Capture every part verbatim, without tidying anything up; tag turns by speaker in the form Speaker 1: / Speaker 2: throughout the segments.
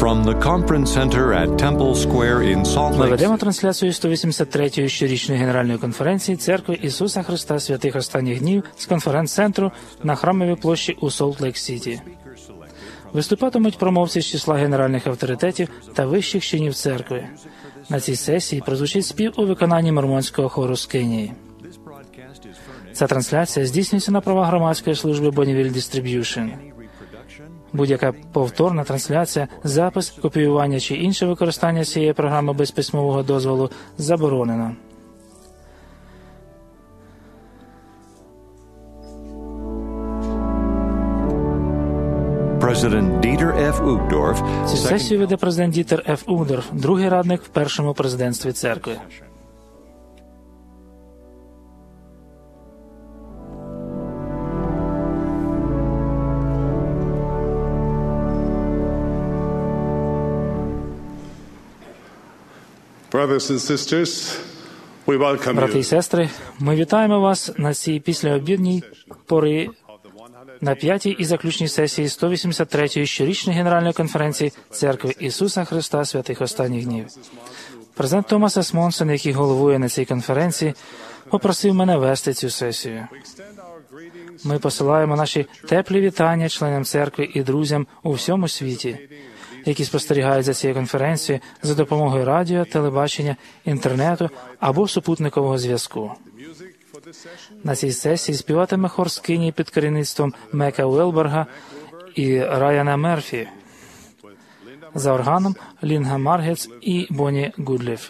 Speaker 1: From the conference center at Temple Square in Salt
Speaker 2: Ми
Speaker 1: Lake
Speaker 2: ведемо
Speaker 1: City,
Speaker 2: трансляцію сто вісімдесят третьої щорічної Генеральної конференції Церкви Ісуса Христа Святих Останніх Днів з конференц-центру на Храмовій площі у Солт-Лейк-Сіті. Виступатимуть промовці з числа генеральних авторитетів та вищих чинів церкви. На цій сесії прозвучить спів у виконанні мормонського хору з Кенії. Ця трансляція здійснюється на правах громадської служби Bonneville Distribution. Будь-яка повторна трансляція, запис, копіювання чи інше використання цієї програми без письмового дозволу заборонено.
Speaker 1: President Dieter F. Uchtdorf,
Speaker 2: Цю сесію веде президент Дітер Ф. Угдорф, другий радник в першому президентстві церкви.
Speaker 3: Brothers and sisters, we welcome
Speaker 2: Брати і
Speaker 3: you
Speaker 2: сестри, ми вітаємо вас на цій післяобідній пори на п'ятій і заключній сесії сто вісімдесят третьої щорічної Генеральної конференції Церкви Ісуса Христа Святих Останніх Днів. Президент Томас Есмонсон, який головує на цій конференції, попросив мене вести цю сесію. Ми посилаємо наші теплі вітання членам церкви і друзям у всьому світі, які спостерігають за цією конференцією за допомогою радіо, телебачення, інтернету або супутникового зв'язку. На цій сесії співатиме хор з Кенії під керівництвом Мека Уелберга і Райана Мерфі. За органом Лінга Маргетс і Бонні Гудліф.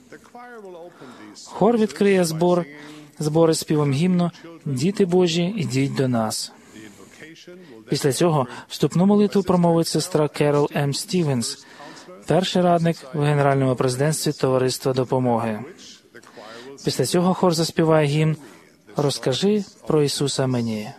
Speaker 2: Хор відкриє збор, збори співом гімну «Діти Божі, ідіть до нас». Після цього вступну молитву промовить сестра Керол М. Стівенс, перший радник в Генеральному президентстві Товариства допомоги. Після цього хор заспіває гімн «Розкажи про Ісуса мені».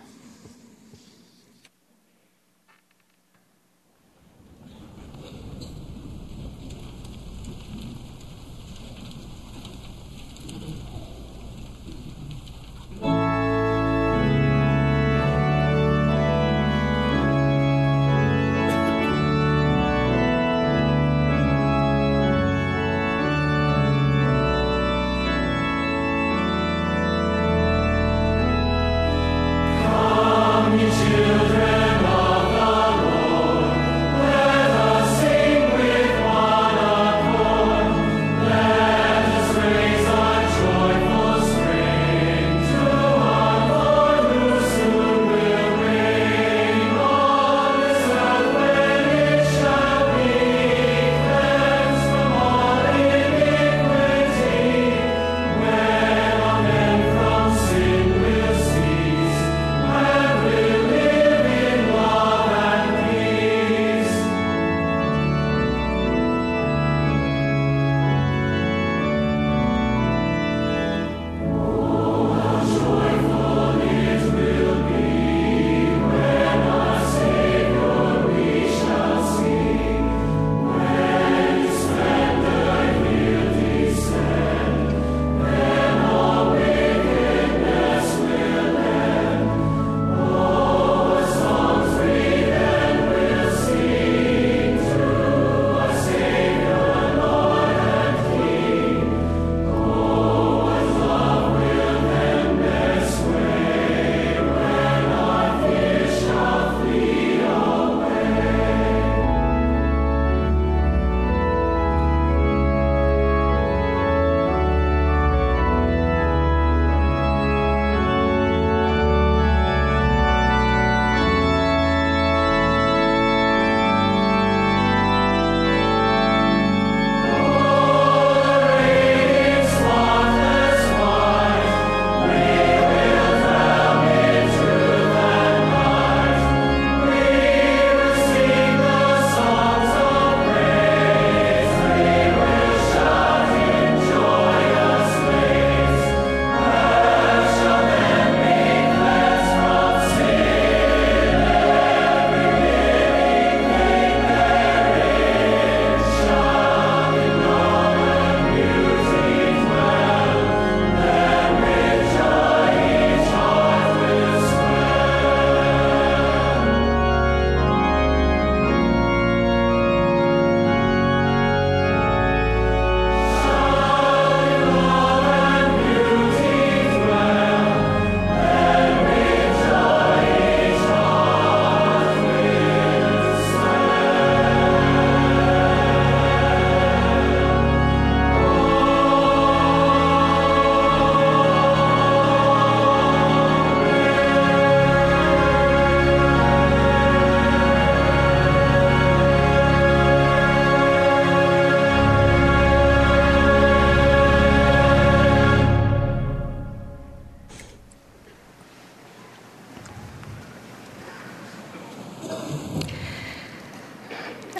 Speaker 4: Come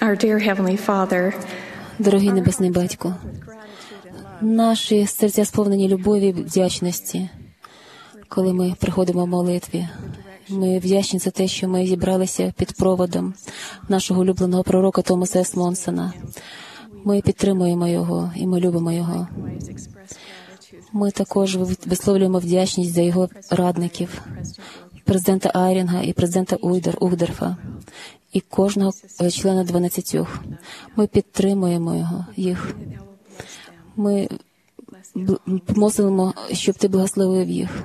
Speaker 4: Our dear Heavenly Father,
Speaker 5: Дорогий Небесний Батько, наші серця сповнені любові і вдячності, коли ми приходимо в молитві. Ми вдячні за те, що ми зібралися під проводом нашого улюбленого пророка Томаса С. Монсона. Ми підтримуємо його і ми любимо його. Ми також висловлюємо вдячність за його радників, президента Айрінга і президента Ухдорфа, і кожного члена дванадцятьох. Ми підтримуємо його, їх. Ми просимо, щоб ти благословив їх.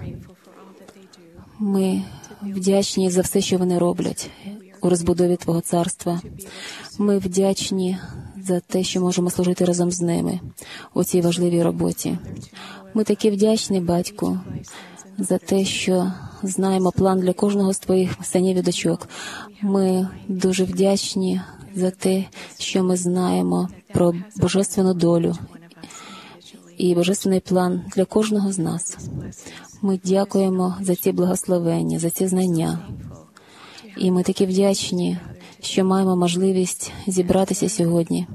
Speaker 5: Ми вдячні за все, що вони роблять у розбудові Твого царства. Ми вдячні за те, що можемо служити разом з ними у цій важливій роботі. Ми такі вдячні, Батьку, за те, що знаємо план для кожного з Твоїх синів і дочок. Ми дуже вдячні за те, що ми знаємо про божественну долю і божественний план для кожного з нас. Ми дякуємо за ці благословення, за ці знання. І ми такі вдячні, що маємо можливість зібратися сьогодні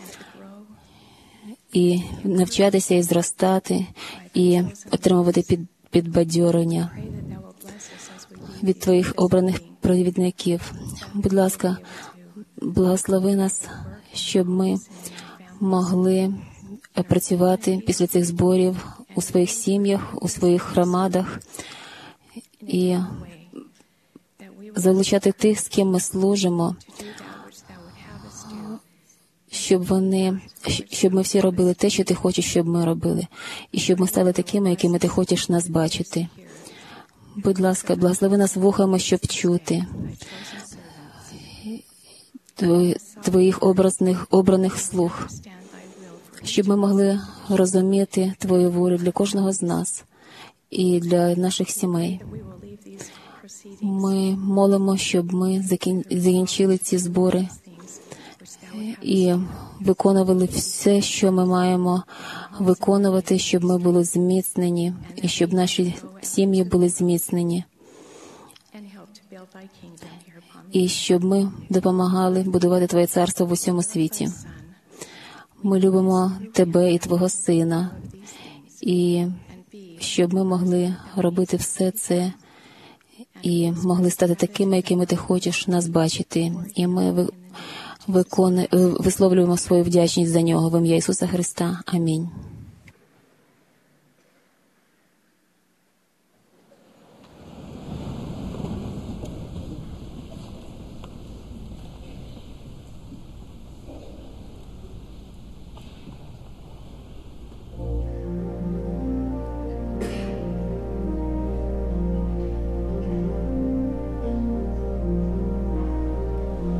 Speaker 5: і навчатися, і зростати, і отримувати під, підбадьорення від Твоїх обраних провідників. Будь ласка, благослови нас, щоб ми могли працювати після цих зборів у своїх сім'ях, у своїх громадах і залучати тих, з ким ми служимо, щоб вони, щоб ми всі робили те, що Ти хочеш, щоб ми робили, і щоб ми стали такими, якими Ти хочеш нас бачити. Будь ласка, благослови нас вухами, щоб чути Твоїх образних, обраних слух, щоб ми могли розуміти Твою волю для кожного з нас і для наших сімей. Ми молимо, щоб ми закінчили ці збори і виконували все, що ми маємо виконувати, щоб ми були зміцнені і щоб наші сім'ї були зміцнені. І щоб ми допомагали будувати Твоє царство в усьому світі. Ми любимо Тебе і Твого Сина, і щоб ми могли робити все це і могли стати такими, якими Ти хочеш нас бачити. І ми викону... висловлюємо свою вдячність за нього в ім'я Ісуса Христа. Амінь.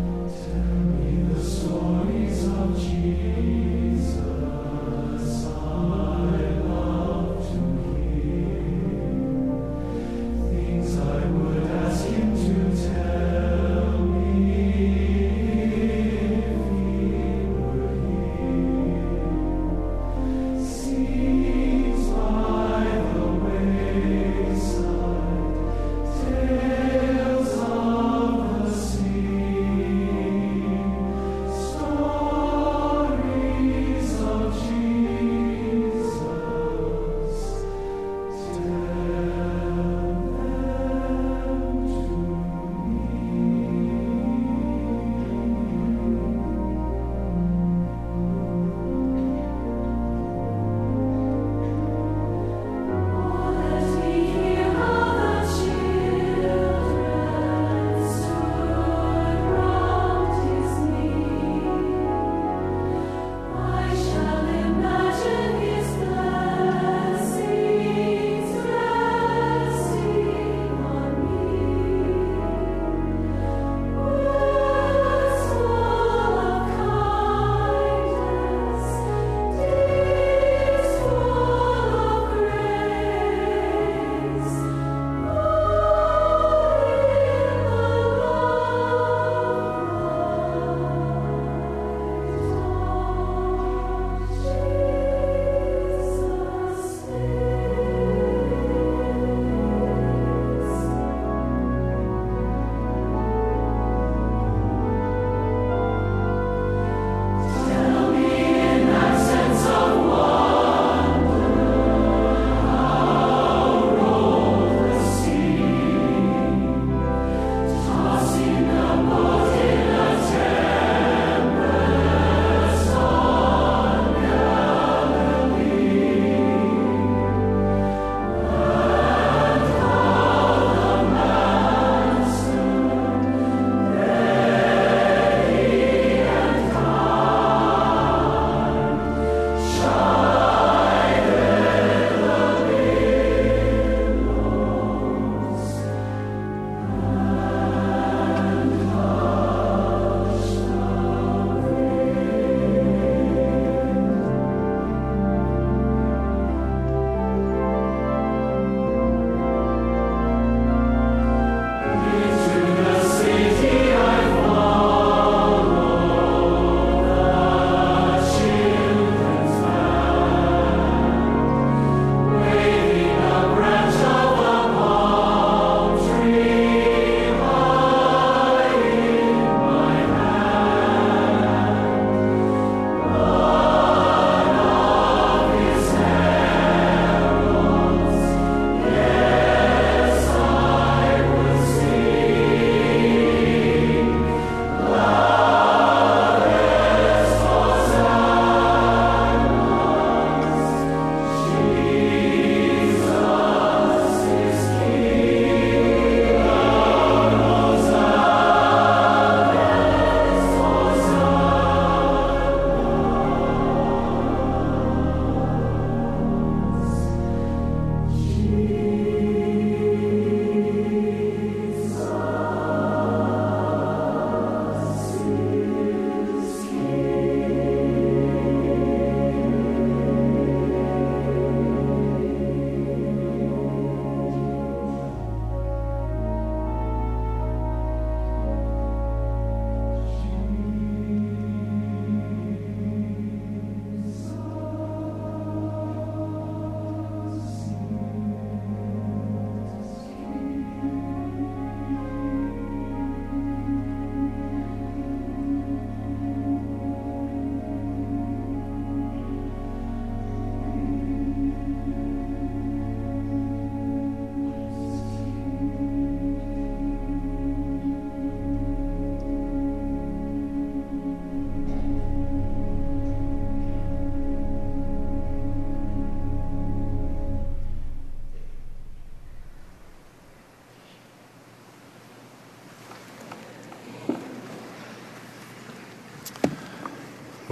Speaker 6: Stories of Jesus.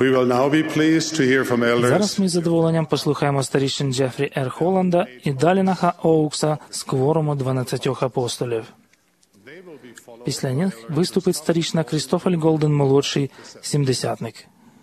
Speaker 3: We will now be pleased to hear from elders.
Speaker 2: Зараз ми з задоволенням послухаємо старішин Джефрі Р. Холланда і Далінаха Оукса з кворуму дванадцятьох апостолів. Після них виступить старішина Крістофель Голден молодший, сімдесятник.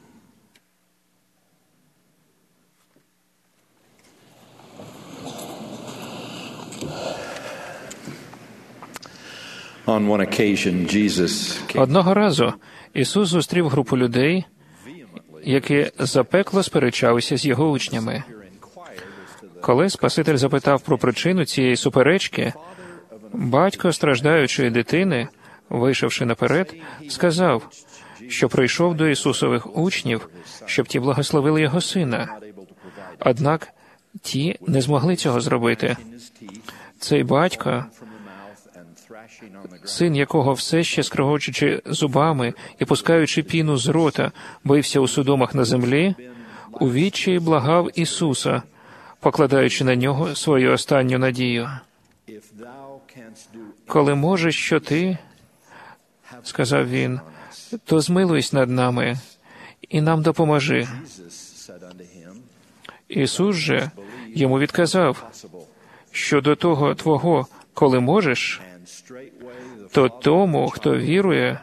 Speaker 4: Одного разу Ісус зустрів групу людей, які запекло сперечалися з його учнями. Коли Спаситель запитав про причину цієї суперечки, батько страждаючої дитини, вийшовши наперед, сказав, що прийшов до Ісусових учнів, щоб ті благословили його сина. Однак ті не змогли цього зробити. Цей батько, син якого все ще скрегочучи зубами і пускаючи піну з рота, бився у судомах на землі, у відчаї благав Ісуса, покладаючи на нього свою останню надію. «Коли можеш, що ти, — сказав він, — то змилуйся над нами і нам допоможи». Ісус же йому відказав, що до того твого, коли можеш, то тому, хто вірує,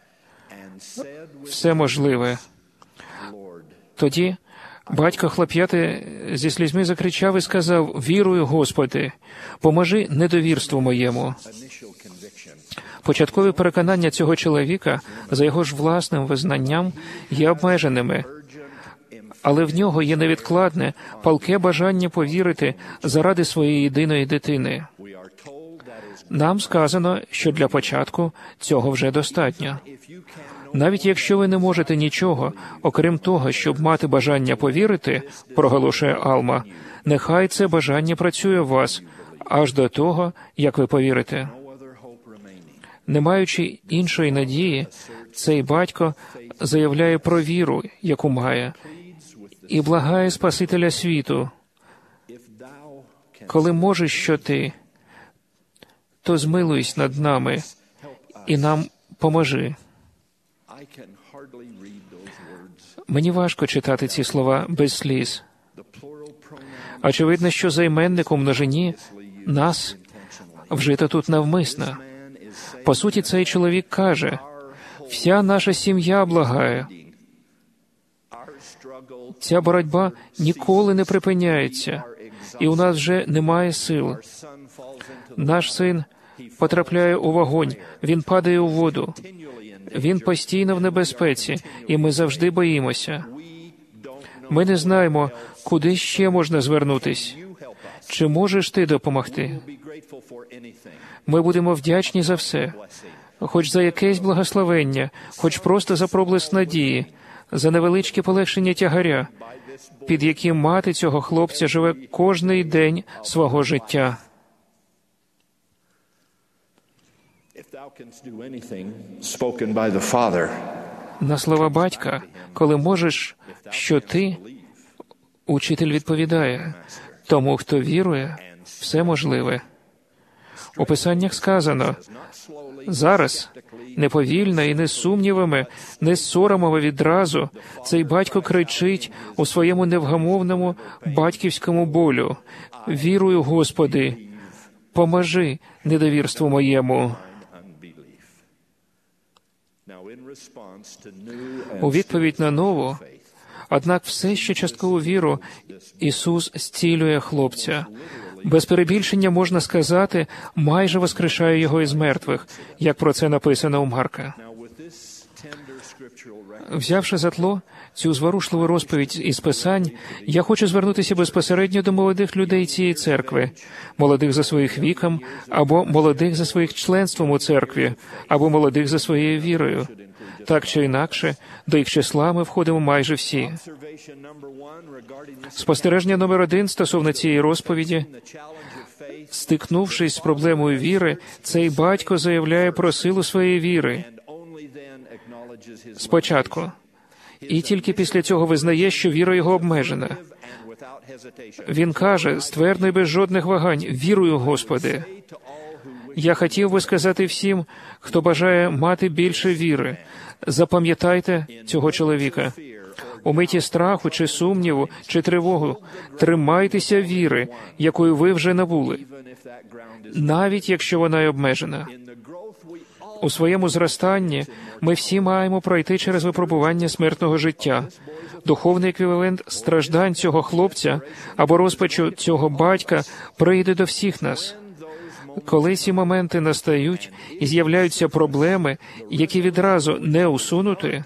Speaker 4: все можливе. Тоді батько хлоп'яти зі слізьми закричав і сказав: «Вірую, Господи, поможи недовірству моєму». Початкові переконання цього чоловіка, за його ж власним визнанням, є обмеженими, але в нього є невідкладне, палке бажання повірити заради своєї єдиної дитини. Нам сказано, що для початку цього вже достатньо. Навіть якщо ви не можете нічого, окрім того, щоб мати бажання повірити, проголошує Алма, нехай це бажання працює в вас, аж до того, як ви повірите. Не маючи іншої надії, цей батько заявляє про віру, яку має, і благає Спасителя світу: «Коли можеш, що ти, то змилуйся над нами і нам поможи». Мені важко читати ці слова без сліз. Очевидно, що займенник у множині «нас» вжито тут навмисно. По суті, цей чоловік каже: «Вся наша сім'я благає». Ця боротьба ніколи не припиняється, і у нас вже немає сил. Наш син потрапляє у вогонь, він падає у воду. Він постійно в небезпеці, і ми завжди боїмося. Ми не знаємо, куди ще можна звернутись. Чи можеш ти допомогти? Ми будемо вдячні за все, хоч за якесь благословення, хоч просто за проблиск надії, за невеличке полегшення тягаря, під яким мати цього хлопця живе кожний день свого життя. На слова батька, коли можеш, що ти, учитель відповідає: тому, хто вірує, все можливе. У Писаннях сказано: зараз, неповільно і не з сумнівами, не з соромом відразу, цей батько кричить у своєму невгамовному батьківському болю: «Вірую, Господи, поможи недовірству моєму». У відповідь на нову, однак все ще часткову віру, Ісус зцілює хлопця. Без перебільшення можна сказати, майже воскрешає його із мертвих, як про це написано у Марка. Взявши за тло цю зворушливу розповідь із Писань, я хочу звернутися безпосередньо до молодих людей цієї церкви, молодих за своїх віком, або молодих за своїх членством у церкві, або молодих за своєю вірою. Так чи інакше, до їх числа ми входимо майже всі. Спостереження номер один стосовно цієї розповіді: стикнувшись з проблемою віри, цей батько заявляє про силу своєї віри спочатку, і тільки після цього визнає, що віра його обмежена. Він каже ствердно і без жодних вагань: «Вірую, Господи». Я хотів би сказати всім, хто бажає мати більше віри: запам'ятайте цього чоловіка. У миті страху чи сумніву, чи тривогу тримайтеся віри, якою ви вже набули, навіть якщо вона й обмежена. У своєму зростанні ми всі маємо пройти через випробування смертного життя. Духовний еквівалент страждань цього хлопця або розпачу цього батька прийде до всіх нас. Коли ці моменти настають і з'являються проблеми, які відразу не усунути,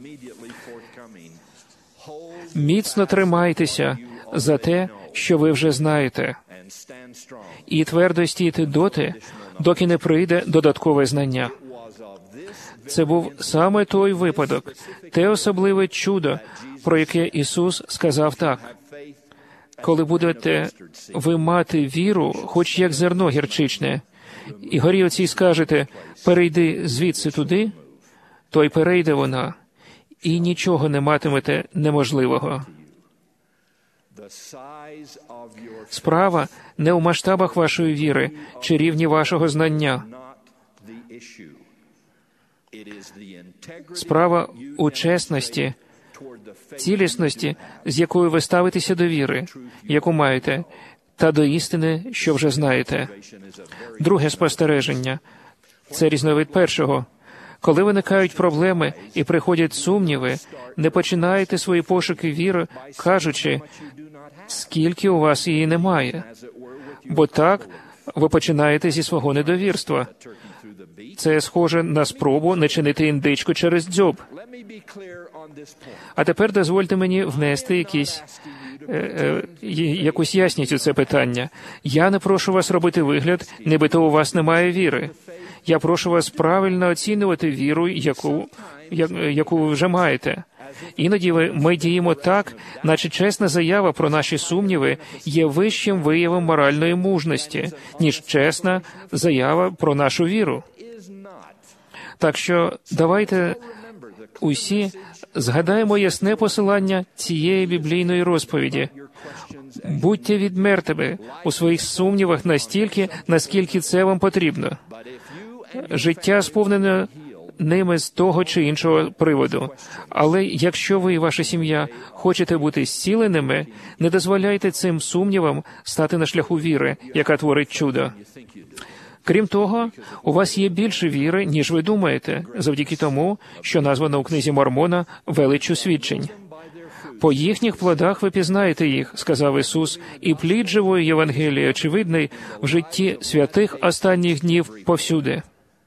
Speaker 4: міцно тримайтеся за те, що ви вже знаєте, і твердо стійте доти, доки не прийде додаткове знання. Це був саме той випадок, те особливе чудо, про яке Ісус сказав так: «Коли будете ви мати віру, хоч як зерно гірчичне, і горі оцій скажете, перейди звідси туди, то й перейде вона, і нічого не матимете неможливого». Справа не у масштабах вашої віри чи рівні вашого знання. Справа у чесності, цілісності, з якою ви ставитеся до віри, яку маєте, та до істини, що вже знаєте. Друге спостереження – це різновид першого. Коли виникають проблеми і приходять сумніви, не починайте свої пошуки віри, кажучи, скільки у вас її немає. Бо так ви починаєте зі свого недовірства. Це схоже на спробу не чинити індичку через дзьоб. А тепер дозвольте мені внести якісь, е, е, якусь ясність у це питання. Я не прошу вас робити вигляд, нібито у вас немає віри. Я прошу вас правильно оцінювати віру, яку, я, яку ви вже маєте. Іноді ми діємо так, наче чесна заява про наші сумніви є вищим виявом моральної мужності, ніж чесна заява про нашу віру. Так що давайте усі згадаємо ясне посилання цієї біблійної розповіді. Будьте відмертими у своїх сумнівах настільки, наскільки це вам потрібно. Життя сповнене ними з того чи іншого приводу. Але якщо ви і ваша сім'я хочете бути зціленими, не дозволяйте цим сумнівам стати на шляху віри, яка творить чудо. Крім того, у вас є більше віри, ніж ви думаєте, завдяки тому, що названо у книзі Мормона «Величчю свідчень». «По їхніх плодах ви пізнаєте їх», – сказав Ісус, «і плід живої Євангелії очевидний в житті святих останніх днів повсюди».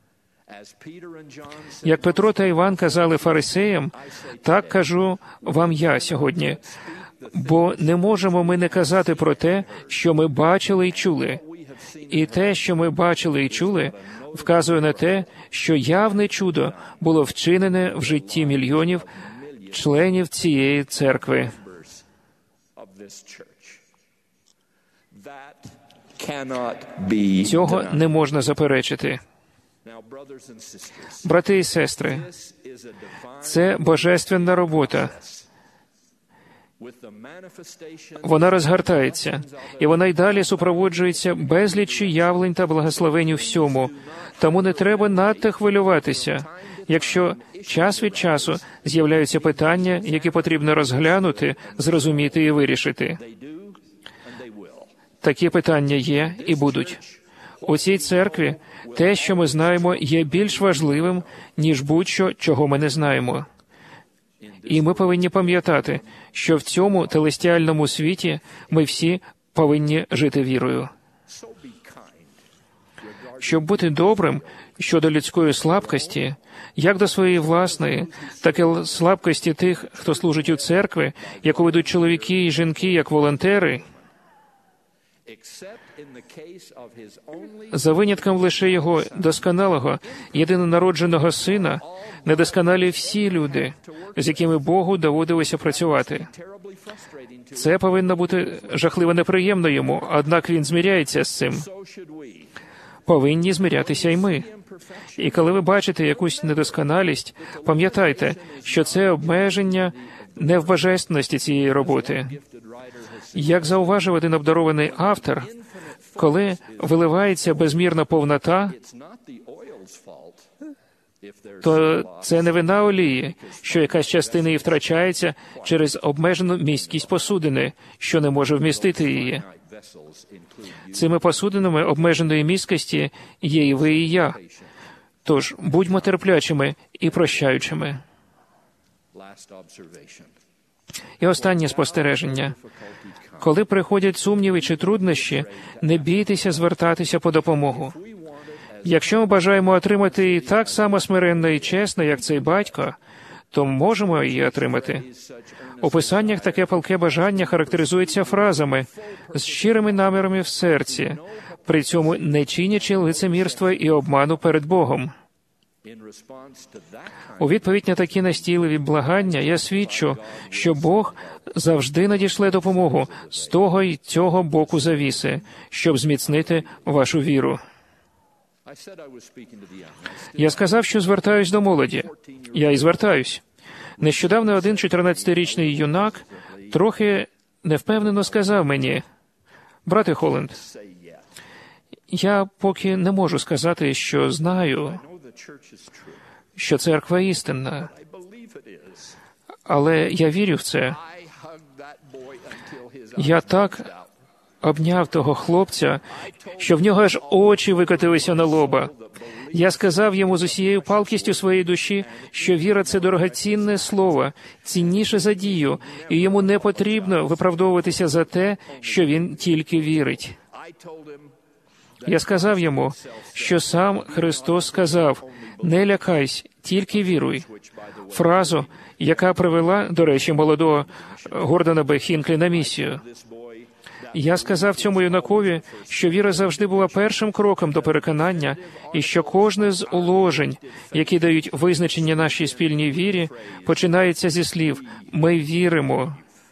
Speaker 4: Як Петро та Іван казали фарисеям, так кажу вам я сьогодні, бо не можемо ми не казати про те, що ми бачили і чули. І те, що ми бачили і чули, вказує на те, що явне чудо було вчинене в житті мільйонів членів цієї церкви. Цього не можна заперечити. Брати і сестри, це божественна робота. Вона розгортається, і вона й далі супроводжується безліччю явлень та благословень у всьому. Тому не треба надто хвилюватися, якщо час від часу з'являються питання, які потрібно розглянути, зрозуміти і вирішити. Такі питання є і будуть. У цій церкві те, що ми знаємо, є більш важливим, ніж будь-що, чого ми не знаємо. І ми повинні пам'ятати, що в цьому телестіальному світі ми всі повинні жити вірою. Щоб бути добрим щодо людської слабкості, як до своєї власної, так і слабкості тих, хто служить у церкві, яку ведуть чоловіки і жінки як волонтери, за винятком лише його досконалого, єдинонародженого сина, недосконалі всі люди, з якими Богу доводилося працювати. Це повинно бути жахливо неприємно йому, однак він зміряється з цим. Повинні змірятися й ми. І коли ви бачите якусь недосконалість, пам'ятайте, що це обмеження не в божественності цієї роботи. Як зауважив один обдарований автор, коли виливається безмірна повнота, то це не вина олії, що якась частина її втрачається через обмежену місткість посудини, що не може вмістити її. Цими посудинами обмеженої місткості є і ви, і я. Тож, будьмо терплячими і прощаючими. І останнє спостереження. Коли приходять сумніви чи труднощі, не бійтеся звертатися по допомогу. Якщо ми бажаємо отримати її так само смиренно і чесно, як цей батько, то можемо її отримати. У писаннях таке палке бажання характеризується фразами з щирими намірами в серці, при цьому не чинячи лицемірства і обману перед Богом. У відповідь на такі настійливі благання я свідчу, що Бог завжди надішле допомогу з того й цього боку завіси, щоб зміцнити вашу віру. Я сказав, що звертаюсь до молоді. Я і звертаюсь. Нещодавно один чотирнадцятирічний юнак трохи невпевнено сказав мені: «Брате Холланд, я поки не можу сказати, що знаю, що церква істинна, але я вірю в це». Я так обняв того хлопця, що в нього аж очі викотилися на лоба. Я сказав йому з усією палкістю своєї душі, що віра – це дорогоцінне слово, цінніше за дію, і йому не потрібно виправдовуватися за те, що він тільки вірить. Я сказав йому, що сам Христос сказав: «Не лякайся, тільки віруй». Фразу, яка привела, до речі, молодого Гордона Б. Хінклі на місію. Я сказав цьому юнакові, що віра завжди була першим кроком до переконання, і що кожне з уложень, які дають визначення нашій спільній вірі, починається зі слів «Ми віримо».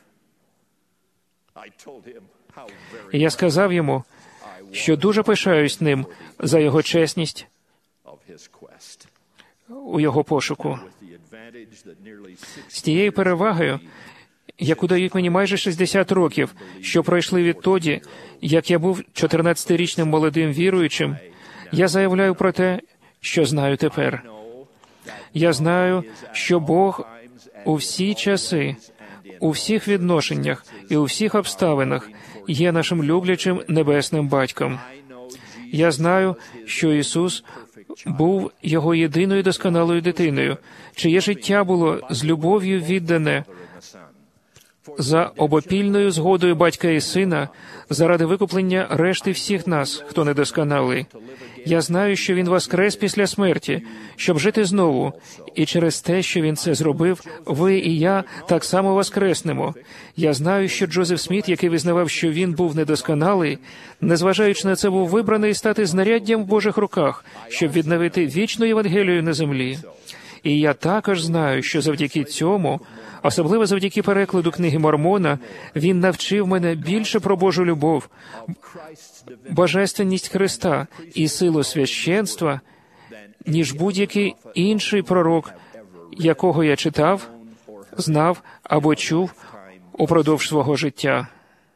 Speaker 4: І я сказав йому, що дуже пишаюсь ним за його чесність у його пошуку. З тією перевагою, яку дають мені майже шістдесят років, що пройшли відтоді, як я був чотирнадцятирічним молодим віруючим, я заявляю про те, що знаю тепер. Я знаю, що Бог у всі часи, у всіх відношеннях і у всіх обставинах є нашим люблячим небесним батьком. Я знаю, що Ісус був Його єдиною досконалою дитиною, чиє життя було з любов'ю віддане за обопільною згодою батька і сина заради викуплення решти всіх нас, хто недосконалий. Я знаю, що Він воскрес після смерті, щоб жити знову, і через те, що Він це зробив, ви і я так само воскреснемо. Я знаю, що Джозеф Сміт, який визнавав, що він був недосконалий, незважаючи на це, був вибраний стати знаряддям в Божих руках, щоб відновити вічну Євангелію на землі. І я також знаю, що завдяки цьому, особливо завдяки перекладу книги Мормона, він навчив мене більше про Божу любов, божественність Христа і силу священства, ніж будь-який інший пророк, якого я читав, знав або чув упродовж свого життя.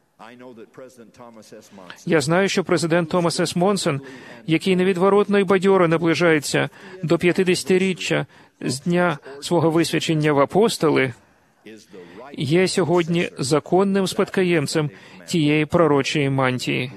Speaker 4: Я знаю, що президент Томас С. Монсон, який невідворотно і бадьоро наближається до п'ятдесятиріччя з дня свого висвячення в апостоли, є сьогодні законним спадкоємцем тієї пророчої мантії.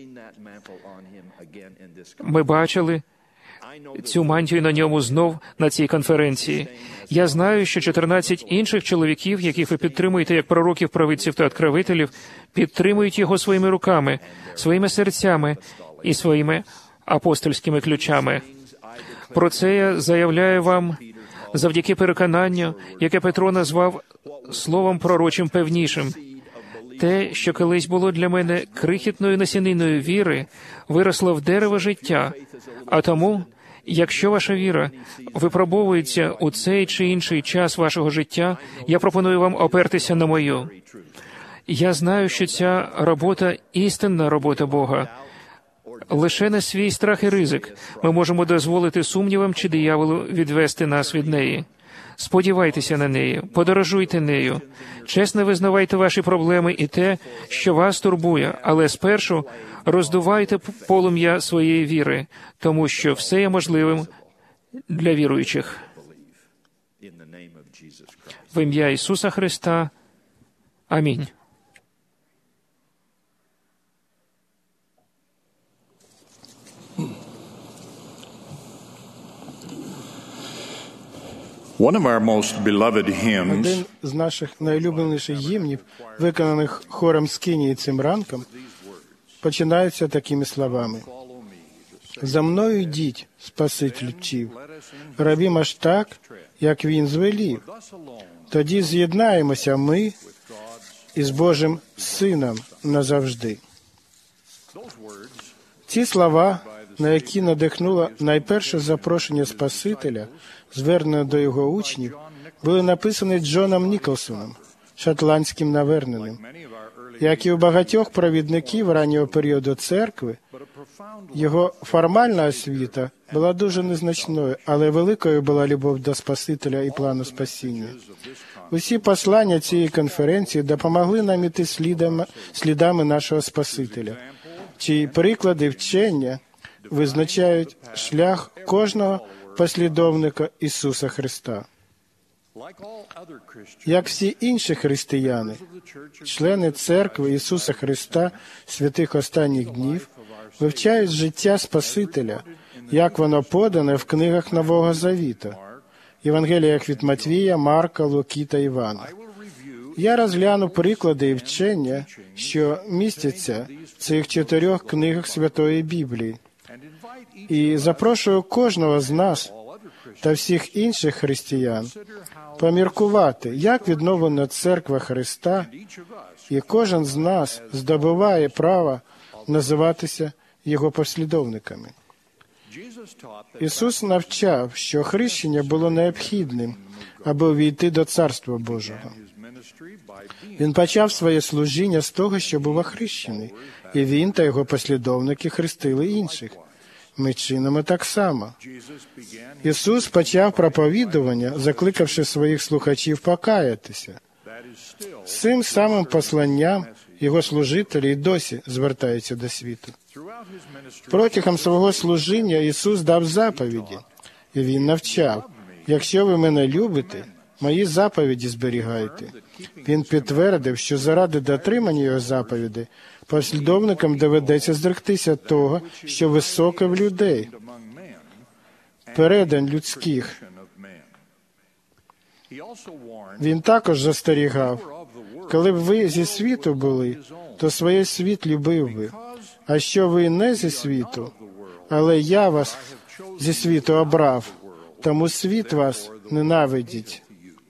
Speaker 4: Ми бачили цю мантію на ньому знов на цій конференції. Я знаю, що чотирнадцять інших чоловіків, яких ви підтримуєте як пророків, правиців та откровителів, підтримують його своїми руками, своїми серцями і своїми апостольськими ключами. Про це я заявляю вам завдяки переконанню, яке Петро назвав словом пророчим певнішим. Те, що колись було для мене крихітною насіниною віри, виросло в дерево життя, а тому, якщо ваша віра випробовується у цей чи інший час вашого життя, я пропоную вам опертися на мою. Я знаю, що ця робота – істинна робота Бога. Лише на свій страх і ризик ми можемо дозволити сумнівам чи дияволу відвести нас від неї. Сподівайтеся на неї, подорожуйте нею. Чесно визнавайте ваші проблеми і те, що вас турбує, але спершу роздувайте полум'я своєї віри, тому що все є можливим для віруючих. В ім'я Ісуса Христа. Амінь.
Speaker 3: One of our most beloved hymns
Speaker 6: Один з наших найулюбленіших гімнів, виконаних хором Скинії цим ранком, починається такими словами. «За мною йдіть, Спаситель вчив, робім аж так, як Він звелів. Тоді з'єднаємося ми із Божим Сином назавжди». Ці слова, на які надихнуло найперше запрошення Спасителя, звернене до його учнів, були написані Джоном Ніколсоном, шотландським наверненим. Як і у багатьох провідників раннього періоду церкви, його формальна освіта була дуже незначною, але великою була любов до Спасителя і плану спасіння. Усі послання цієї конференції допомогли нам іти слідами, слідами нашого Спасителя, чиї приклади вчення визначають шлях кожного послідовника Ісуса Христа. Як всі інші християни, члени Церкви Ісуса Христа святих останніх днів вивчають життя Спасителя, як воно подане в книгах Нового Завіту, Євангеліях від Матвія, Марка, Луки та Івана. Я розгляну приклади і вчення, що містяться в цих чотирьох книгах Святої Біблії, і запрошую кожного з нас та всіх інших християн поміркувати, як відновлена Церква Христа, і кожен з нас здобуває право називатися Його послідовниками. Ісус навчав, що хрещення було необхідним, аби увійти до Царства Божого. Він почав своє служіння з того, що був охрещений, і він та його послідовники хрестили інших. Ми чинимо так само. Ісус почав проповідування, закликавши своїх слухачів покаятися. З цим самим посланням його служителі й досі звертаються до світу. Протягом свого служіння Ісус дав заповіді, і Він навчав: «Якщо ви мене любите, мої заповіді зберігайте». Він підтвердив, що заради дотримання його заповідей послідовникам доведеться зректися того, що високе в людей, передань людських. Він також застерігав: «Коли б ви зі світу були, то своє світ любив би. А що ви не зі світу, але я вас зі світу обрав, тому світ вас ненавидить».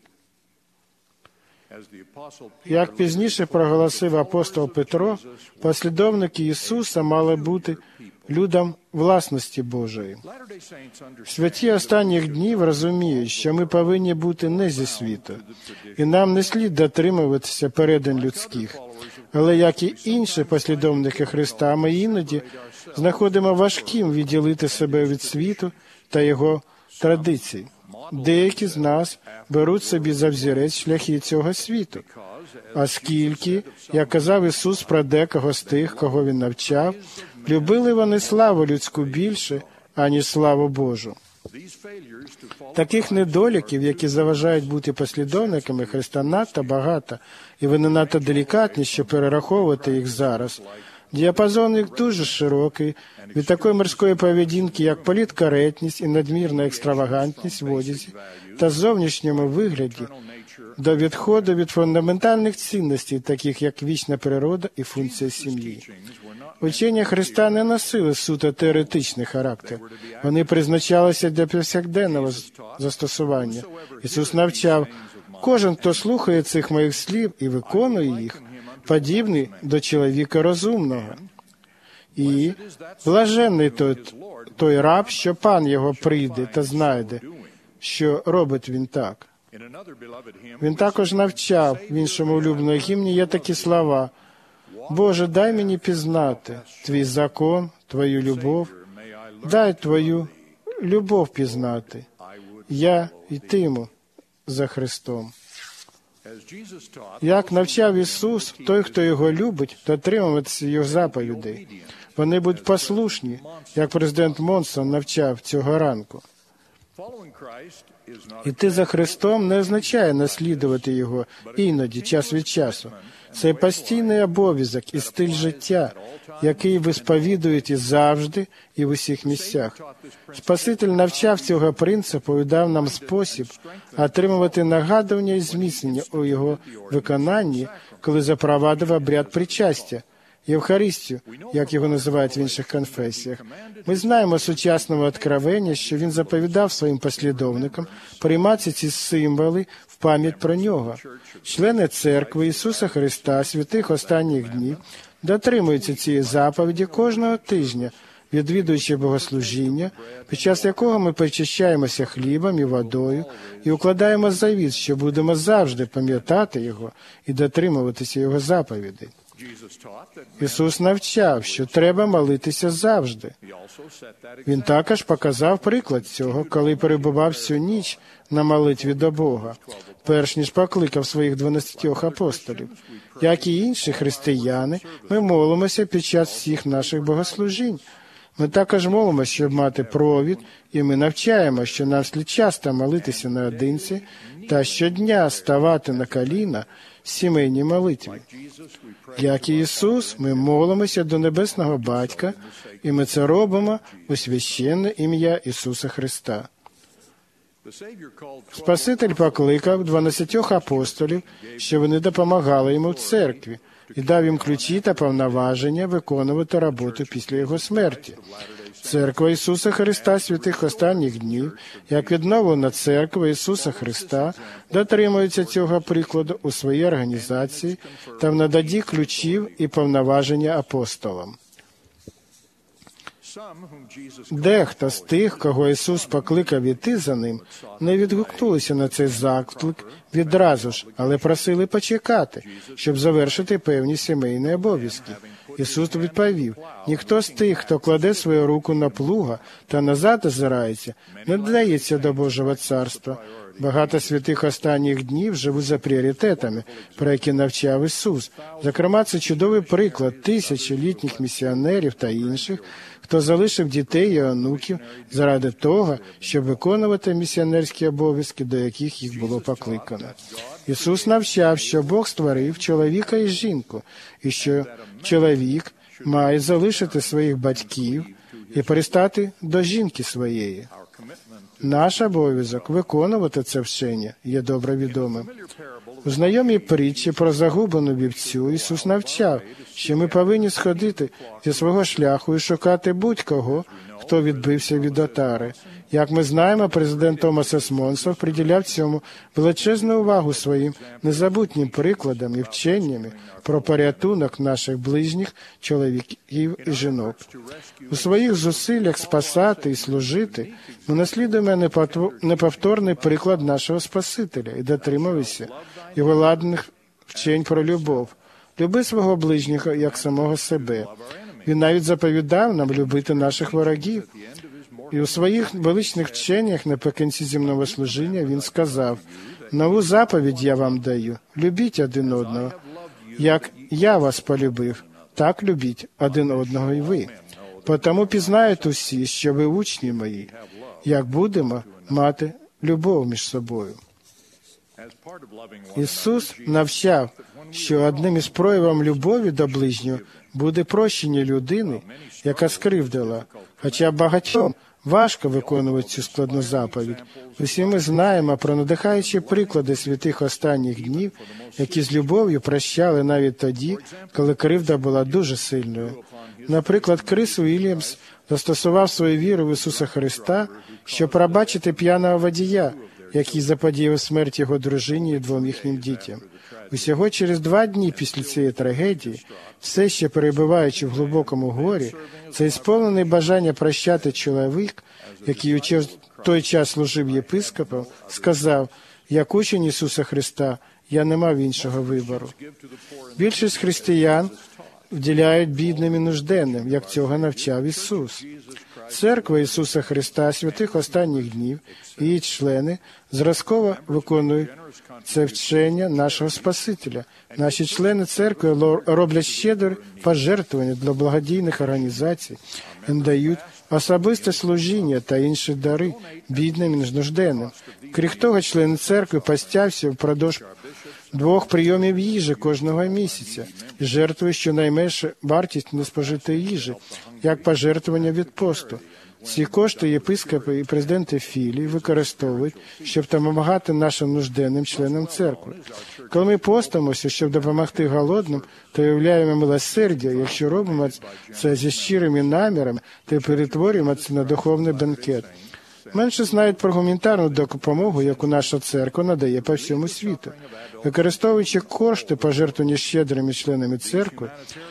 Speaker 6: Як пізніше проголосив апостол Петро, послідовники Ісуса мали бути людом власності Божої. Святі останніх днів розуміють, що ми повинні бути не зі світу, і нам не слід дотримуватися передань людських. Але, як і інші послідовники Христа, ми іноді знаходимо важким відділити себе від світу та його традицій. Деякі з нас беруть собі за взірець шляхи цього світу, оскільки, як казав Ісус про декого з тих, кого Він навчав, любили вони славу людську більше, аніж славу Божу. Таких недоліків, які заважають бути послідовниками Христа, надто багато, і вони надто делікатні, щоб перераховувати їх зараз. Діапазон їх дуже широкий, від такої мирської поведінки, як політкоректність і надмірна екстравагантність в одязі та зовнішньому вигляді, до відходу від фундаментальних цінностей, таких як вічна природа і функція сім'ї. Учення Христа не носили суто теоретичний характер. Вони призначалися для повсякденного застосування. Ісус навчав: «Кожен, хто слухає цих моїх слів і виконує їх, подібний до чоловіка розумного. І блаженний той, той раб, що пан його прийде та знайде, що робить він так». Він також навчав, в іншому улюбленому гімні є такі слова: «Боже, дай мені пізнати Твій закон, Твою любов, дай Твою любов пізнати. Я йтиму за Христом». Як навчав Ісус, той, хто Його любить, дотримуватися Його заповідей. Вони будуть послушні, як президент Монсон навчав цього ранку. Іти за Христом не означає наслідувати Його іноді, час від часу. Це постійний обов'язок і стиль життя, який ви сповідуєте завжди і в усіх місцях. Спаситель навчав цього принципу і дав нам спосіб отримувати нагадування і зміцнення у Його виконанні, коли запровадив обряд причастя, Євхаристію, як його називають в інших конфесіях. Ми знаємо з сучасного откровення, що він заповідав своїм послідовникам приймати ці символи в пам'ять про нього. Члени Церкви Ісуса Христа, святих останніх днів, дотримуються цієї заповіді кожного тижня, відвідуючи богослужіння, під час якого ми причащаємося хлібом і водою і укладаємо завіт, що будемо завжди пам'ятати Його і дотримуватися Його заповідей. Ісус навчав, що треба молитися завжди. Він також показав приклад цього, коли перебував всю ніч на молитві до Бога, перш ніж покликав своїх дванадцятьох апостолів. Як і інші християни, ми молимося під час всіх наших богослужінь. Ми також молимося, щоб мати провід, і ми навчаємо, що нам слід часто молитися наодинці та щодня ставати на коліна в сімейній молитві. Як і Ісус, ми молимося до Небесного Батька, і ми це робимо у священне ім'я Ісуса Христа. Спаситель покликав дванадцятьох апостолів, що вони допомагали йому в церкві, і дав їм ключі та повноваження виконувати роботу після Його смерті. Церква Ісуса Христа святих останніх днів, як відновлена Церква Ісуса Христа, дотримується цього прикладу у своїй організації та в наданні ключів і повноваження апостолам. Дехто з тих, кого Ісус покликав іти за Ним, не відгукнулися на цей заклик відразу ж, але просили почекати, щоб завершити певні сімейні обов'язки. Ісус відповів: «Ніхто з тих, хто кладе свою руку на плуга та назад озирається, не додається до Божого царства». Багато святих останніх днів живуть за пріоритетами, про які навчав Ісус. Зокрема, це чудовий приклад тисячі літніх місіонерів та інших, хто залишив дітей і онуків заради того, щоб виконувати місіонерські обов'язки, до яких їх було покликано. Ісус навчав, що Бог створив чоловіка і жінку, і що чоловік має залишити своїх батьків і пристати до жінки своєї. Наш обов'язок виконувати це вчення є добре відомим. У знайомій притчі про загублену вівцю Ісус навчав, що ми повинні сходити зі свого шляху і шукати будь-кого, хто відбився від отари. Як ми знаємо, президент Томас Ес Монсон приділяв цьому величезну увагу своїм незабутнім прикладам і вченнями про порятунок наших ближніх чоловіків і жінок. У своїх зусиллях спасати і служити ми наслідуємо неповторний приклад нашого Спасителя і дотримуємося його ладних вчень про любов. Люби свого ближнього, як самого себе. Він навіть заповідав нам любити наших ворогів. І у своїх величних вченнях наприкінці земного служіння він сказав: «Нову заповідь я вам даю, любіть один одного. Як я вас полюбив, так любіть один одного і ви. Потому пізнають усі, що ви учні мої, як будемо мати любов між собою». Ісус навчав, що одним із проявів любові до ближнього буде прощення людини, яка скривдила, хоча багатьом важко виконувати цю складну заповідь. Усі ми знаємо про надихаючі приклади святих останніх днів, які з любов'ю прощали навіть тоді, коли кривда була дуже сильною. Наприклад, Крис Уільямс застосував свою віру в Ісуса Христа, щоб пробачити п'яного водія, який заподіяв смерть його дружині і двом їхнім дітям. Усього через два дні після цієї трагедії, все ще перебуваючи в глибокому горі, цей сповнений бажання прощати чоловік, який у той час служив єпископом, сказав: «Як учень Ісуса Христа, я не мав іншого вибору». Більшість християн вділяють бідним і нужденним, як цього навчав Ісус. Церква Ісуса Христа святих останніх днів і її члени зразково виконують це вчення нашого Спасителя. Наші члени церкви роблять щедрі пожертвування для благодійних організацій і надають особисте служіння та інші дари бідним і нужденним. Крім того, члени церкви постявся впродовж двох прийомів їжі кожного місяця і жертвує щонайменше вартість неспожитої їжі, як пожертвування від посту. Ці кошти єпископи і президенти філій використовують, щоб допомагати нашим нужденним членам церкви. Коли ми постимося, щоб допомогти голодним, то являємо милосердя, якщо робимо це зі щирими намірами, то перетворюємо це на духовний бенкет. Менше знають про гуманітарну допомогу, яку наша церква надає по всьому світу. Використовуючи кошти, пожертвовані щедрими членами церкви,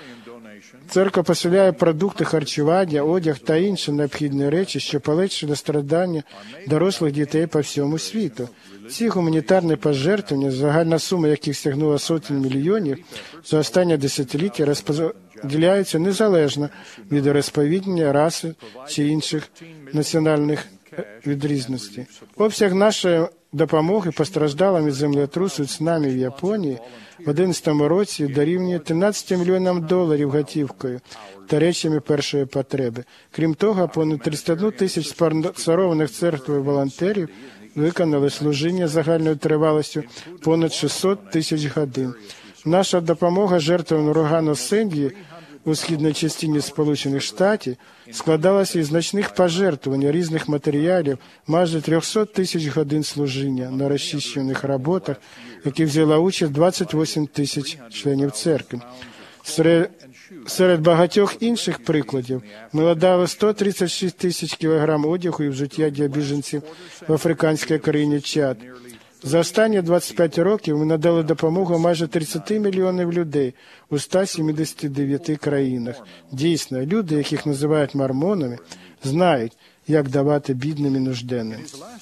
Speaker 6: церква посиляє продукти харчування, одяг та інші необхідні речі, що полегшили страждання дорослих дітей по всьому світу. Ці гуманітарні пожертвування, загальна сума яких сягнула сотень мільйонів, за останнє десятиліття розподіляються незалежно від розповідання, раси чи інших національних відрізностей. Обсяг нашої допомоги постраждалим від землетрусу і цунамі в Японії в одинадцятому році дорівнює тринадцяти мільйонам доларів готівкою та речами першої потреби. Крім того, понад тридцять одну тисяч спонсорованих церквою волонтерів виконали служіння загальною тривалістю понад шістсот тисяч годин. Наша допомога жертвам урагану Сенді у східній частині Сполучених Штатів складалася із значних пожертвувань різних матеріалів, майже триста тисяч годин служіння на розчищених роботах, які взяла участь двадцять вісім тисяч членів церкви. Серед, серед багатьох інших прикладів ми надали сто тридцять шість тисяч кілограм одягу і взуття для біженців в африканській країні Чад. За останні двадцять п'ять років ми надали допомогу майже тридцяти мільйонів людей у ста сімдесяти дев'яти країнах. Дійсно, люди, яких називають мормонами, знають, як давати бідним і нужденним.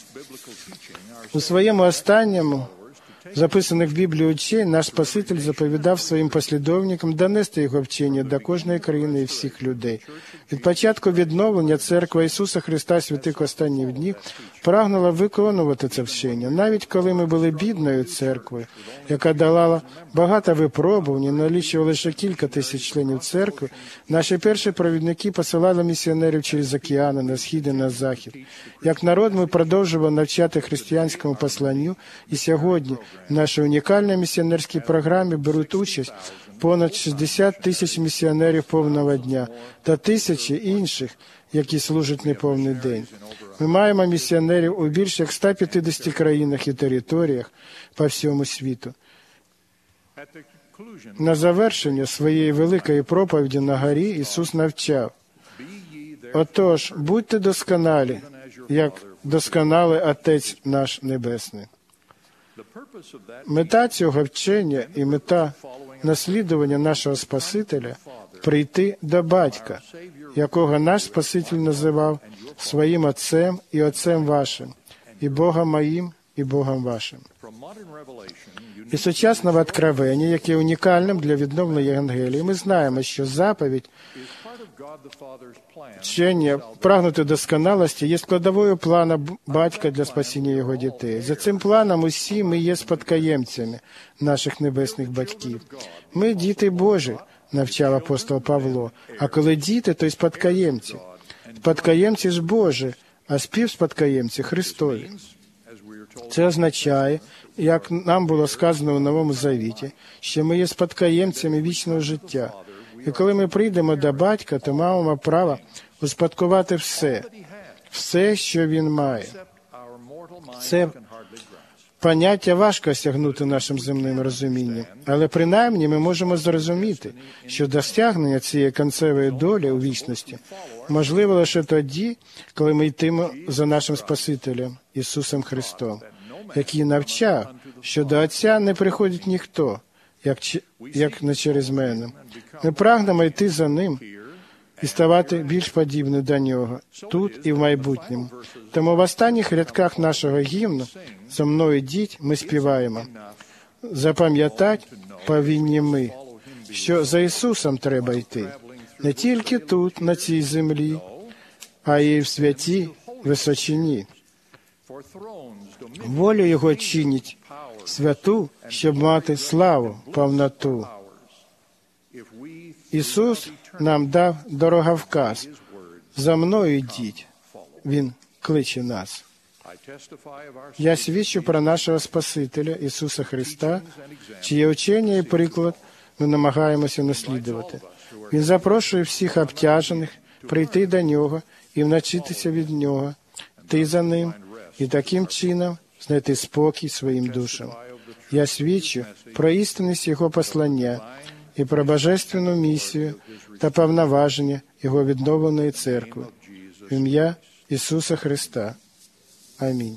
Speaker 6: У своєму останньому записаних в Біблії учень наш Спаситель заповідав своїм послідовникам донести його вчення до кожної країни і всіх людей. Від початку відновлення Церква Ісуса Христа святих останніх днів прагнула виконувати це вчення. Навіть коли ми були бідною церквою, яка долала багато випробувань і налічувала лише кілька тисяч членів церкви, наші перші провідники посилали місіонерів через океани на схід і на захід. Як народ ми продовжували навчати християнському посланню, і сьогодні в нашій унікальній місіонерській програмі беруть участь понад шістдесят тисяч місіонерів повного дня та тисячі інших, які служать неповний день. Ми маємо місіонерів у більш як ста п'ятдесяти країнах і територіях по всьому світу. На завершення своєї великої проповіді на горі Ісус навчав: «Отож, будьте досконалі, як досконалий Отець наш Небесний». Мета цього вчення і мета наслідування нашого Спасителя – прийти до Батька, якого наш Спаситель називав своїм Отцем і Отцем вашим, і Богом моїм, і Богом вашим. І сучасного откровення, яке є унікальним для відновлення Євангелії, ми знаємо, що заповідь вчення прагнути досконалості є складовою плану Батька для спасіння його дітей. За цим планом усі ми є спадкоємцями наших небесних батьків. Ми діти Божі, навчав апостол Павло, а коли діти, то й спадкоємці. Спадкоємці ж Божі, а співспадкоємці Христові. Це означає, як нам було сказано у Новому Завіті, що ми є спадкоємцями вічного життя. І коли ми прийдемо до Батька, то маємо право успадкувати все, все, що Він має. Це поняття важко осягнути нашим земним розумінням, але принаймні ми можемо зрозуміти, що досягнення цієї кінцевої долі у вічності можливо лише тоді, коли ми йтимо за нашим Спасителем Ісусом Христом, який навчав, що до Отця не приходить ніхто, як, як не через мене. Ми прагнемо йти за Ним і ставати більш подібним до Нього, тут і в майбутньому. Тому в останніх рядках нашого гімну «За мною йдіть» ми співаємо: «Запам'ятать повинні ми, що за Ісусом треба йти, не тільки тут, на цій землі, а й в святій височині. Волю Його чинить святу, щоб мати славу, повноту». Ісус нам дав дороговказ За мною йдіть. Він кличе нас. Я свідчу про нашого Спасителя Ісуса Христа, чиє учення і приклад ми намагаємося наслідувати. Він запрошує всіх обтяжених прийти до Нього і навчитися від Нього, йти за Ним і таким чином знайти спокій своїм душам. Я свідчу про істинність Його послання і про божественну місію та повноваження Його відновленої церкви. В ім'я Ісуса Христа. Амінь.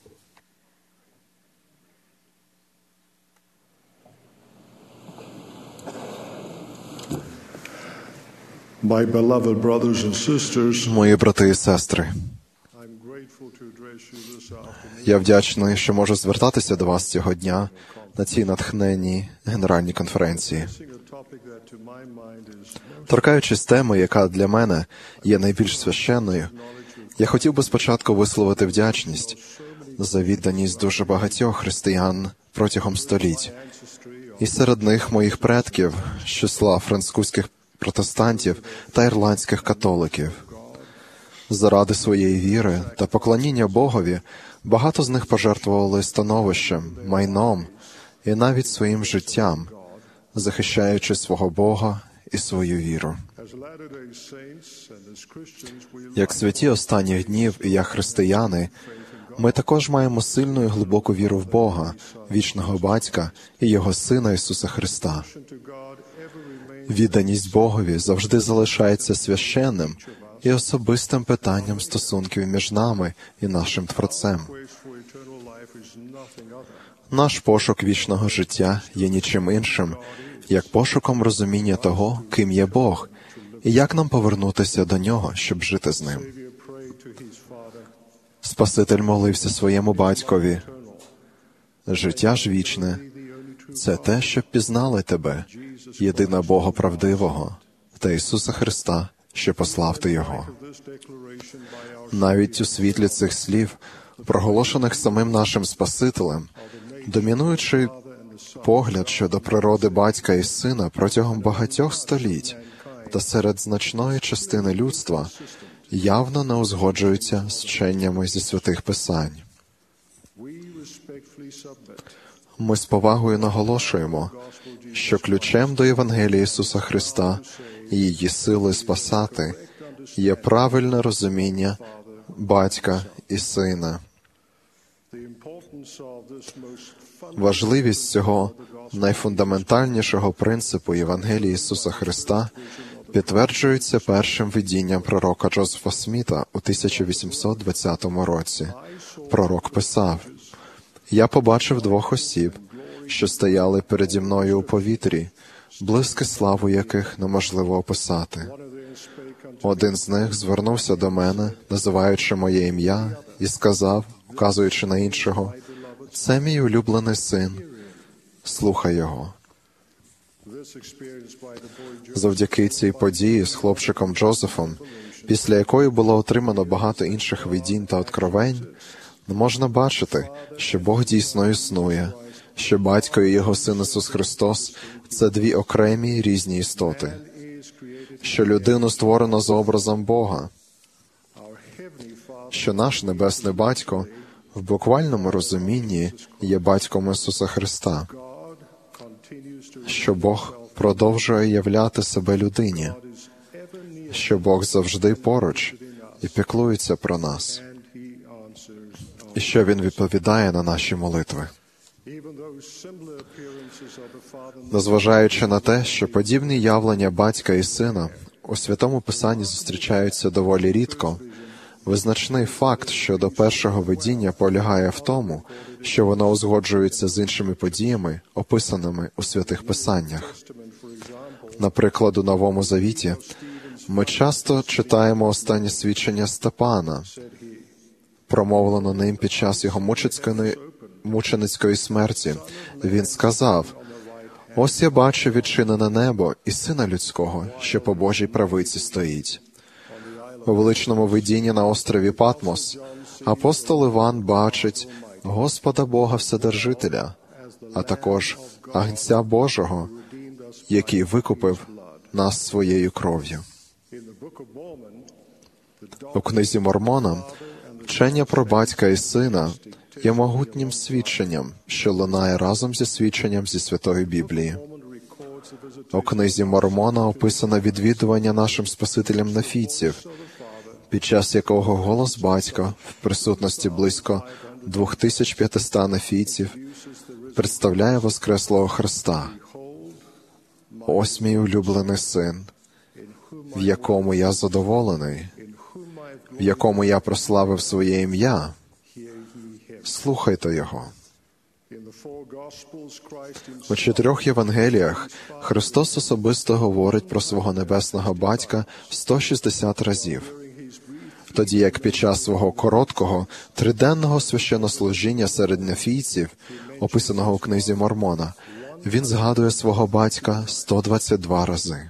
Speaker 7: My beloved brothers and sisters,
Speaker 8: Мої брати і сестри,
Speaker 7: I'm grateful to address you this afternoon.
Speaker 8: я вдячний, що можу звертатися до вас цього дня на цій натхненній генеральній конференції.
Speaker 7: A topic that to my mind is
Speaker 8: Торкаючись теми, яка для мене є найбільш священною, я хотів би спочатку висловити вдячність за відданість дуже багатьох християн протягом століть. І серед них моїх предків, з числа французьких протестантів та ірландських католиків. Заради своєї віри та поклоніння Богові багато з них пожертвували становищем, майном і навіть своїм життям, захищаючи свого Бога і свою віру.
Speaker 7: as Latter-day Saints and as Christians we
Speaker 8: Як святі останніх днів і як християни, ми також маємо сильну і глибоку віру в Бога, вічного Батька і Його Сина Ісуса Христа.
Speaker 7: to God ever remain
Speaker 8: Відданість Богові завжди залишається священним і особистим питанням стосунків між нами і нашим Творцем.
Speaker 7: ways for eternal life is nothing other.
Speaker 8: Наш пошук вічного життя є нічим іншим, як пошуком розуміння того, ким є Бог, і як нам повернутися до Нього, щоб жити з Ним.
Speaker 7: Savior prayed to his Father,
Speaker 8: Спаситель молився своєму батькові. Життя ж вічне – це те, щоб пізнали тебе, єдина Бога правдивого, та Ісуса Христа, що послав ти Його.
Speaker 7: this declaration by our
Speaker 8: Навіть у світлі цих слів, проголошених самим нашим Спасителем, домінуючий погляд щодо природи батька і сина протягом багатьох століть та серед значної частини людства явно не узгоджуються з вченнями зі святих Писань.
Speaker 7: we respectfully submit
Speaker 8: Ми з повагою наголошуємо, що ключем до Євангелії Ісуса Христа і її сили спасати є правильне розуміння батька і сина.
Speaker 7: the importance of this most
Speaker 8: Важливість цього найфундаментальнішого принципу Євангелії Ісуса Христа підтверджується першим видінням пророка Джозефа Сміта у тисяча вісімсот двадцятому році. Пророк писав: «Я побачив двох осіб, що стояли переді мною у повітрі, блиски славу яких неможливо описати. Один з них звернувся до мене, називаючи моє ім'я, і сказав, вказуючи на іншого: «Це мій улюблений син, слухай його».
Speaker 7: this experience by the boy
Speaker 8: Завдяки цій події з хлопчиком Джозефом, після якої було отримано багато інших видінь та откровень, можна бачити, що Бог дійсно існує, що Батько і Його Син Ісус Христос – це дві окремі різні істоти, що людину створено за образом Бога, що наш Небесний Батько в буквальному розумінні є Батьком Ісуса Христа, що Бог продовжує являти себе людині, що Бог завжди поруч і піклується про нас, і що Він відповідає на наші молитви. Незважаючи на те, що подібні явлення батька і сина у Святому Писанні зустрічаються доволі рідко, визначний факт щодо першого видіння полягає в тому, що воно узгоджується з іншими подіями, описаними у Святих Писаннях. Наприклад, у Новому Завіті ми часто читаємо останнє свідчення Степана, промовлено ним під час його мученицької, мученицької смерті. Він сказав: «Ось я бачу відчинене небо і Сина Людського, що по Божій правиці стоїть». У величному видінні на острові Патмос апостол Іван бачить Господа Бога Вседержителя, а також Агнця Божого, який викупив нас своєю кров'ю. У книзі Мормона вчення про батька і сина є могутнім свідченням, що лунає разом зі свідченням зі Святої Біблії. У книзі Мормона описано відвідування нашим Спасителем нефійців, під час якого голос батька в присутності близько дві тисячі п'ятсот нефійців представляє Воскреслого Христа. «Ось мій улюблений син, в якому я задоволений, в якому я прославив своє ім'я. Слухайте його». У чотирьох Євангеліях Христос особисто говорить про свого небесного батька сто шістдесят разів, тоді як під час свого короткого триденного священнослужіння серед нефійців, описаного у книзі Мормона, він згадує свого батька сто двадцять два рази.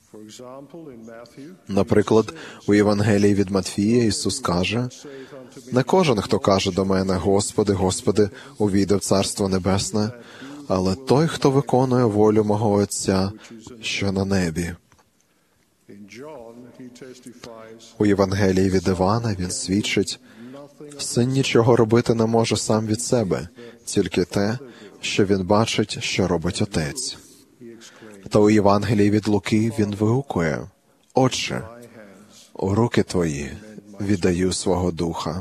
Speaker 8: Наприклад, у Євангелії від Матфія Ісус каже: «Не кожен, хто каже до мене: Господи, Господи, увійде в Царство Небесне, але той, хто виконує волю мого Отця, що на небі». У Євангелії від Івана він свідчить: «Син нічого робити не може сам від себе, тільки те, що він бачить, що робить Отець». Та у Євангелії від Луки він вигукує: «Отче, у руки Твої віддаю свого духа».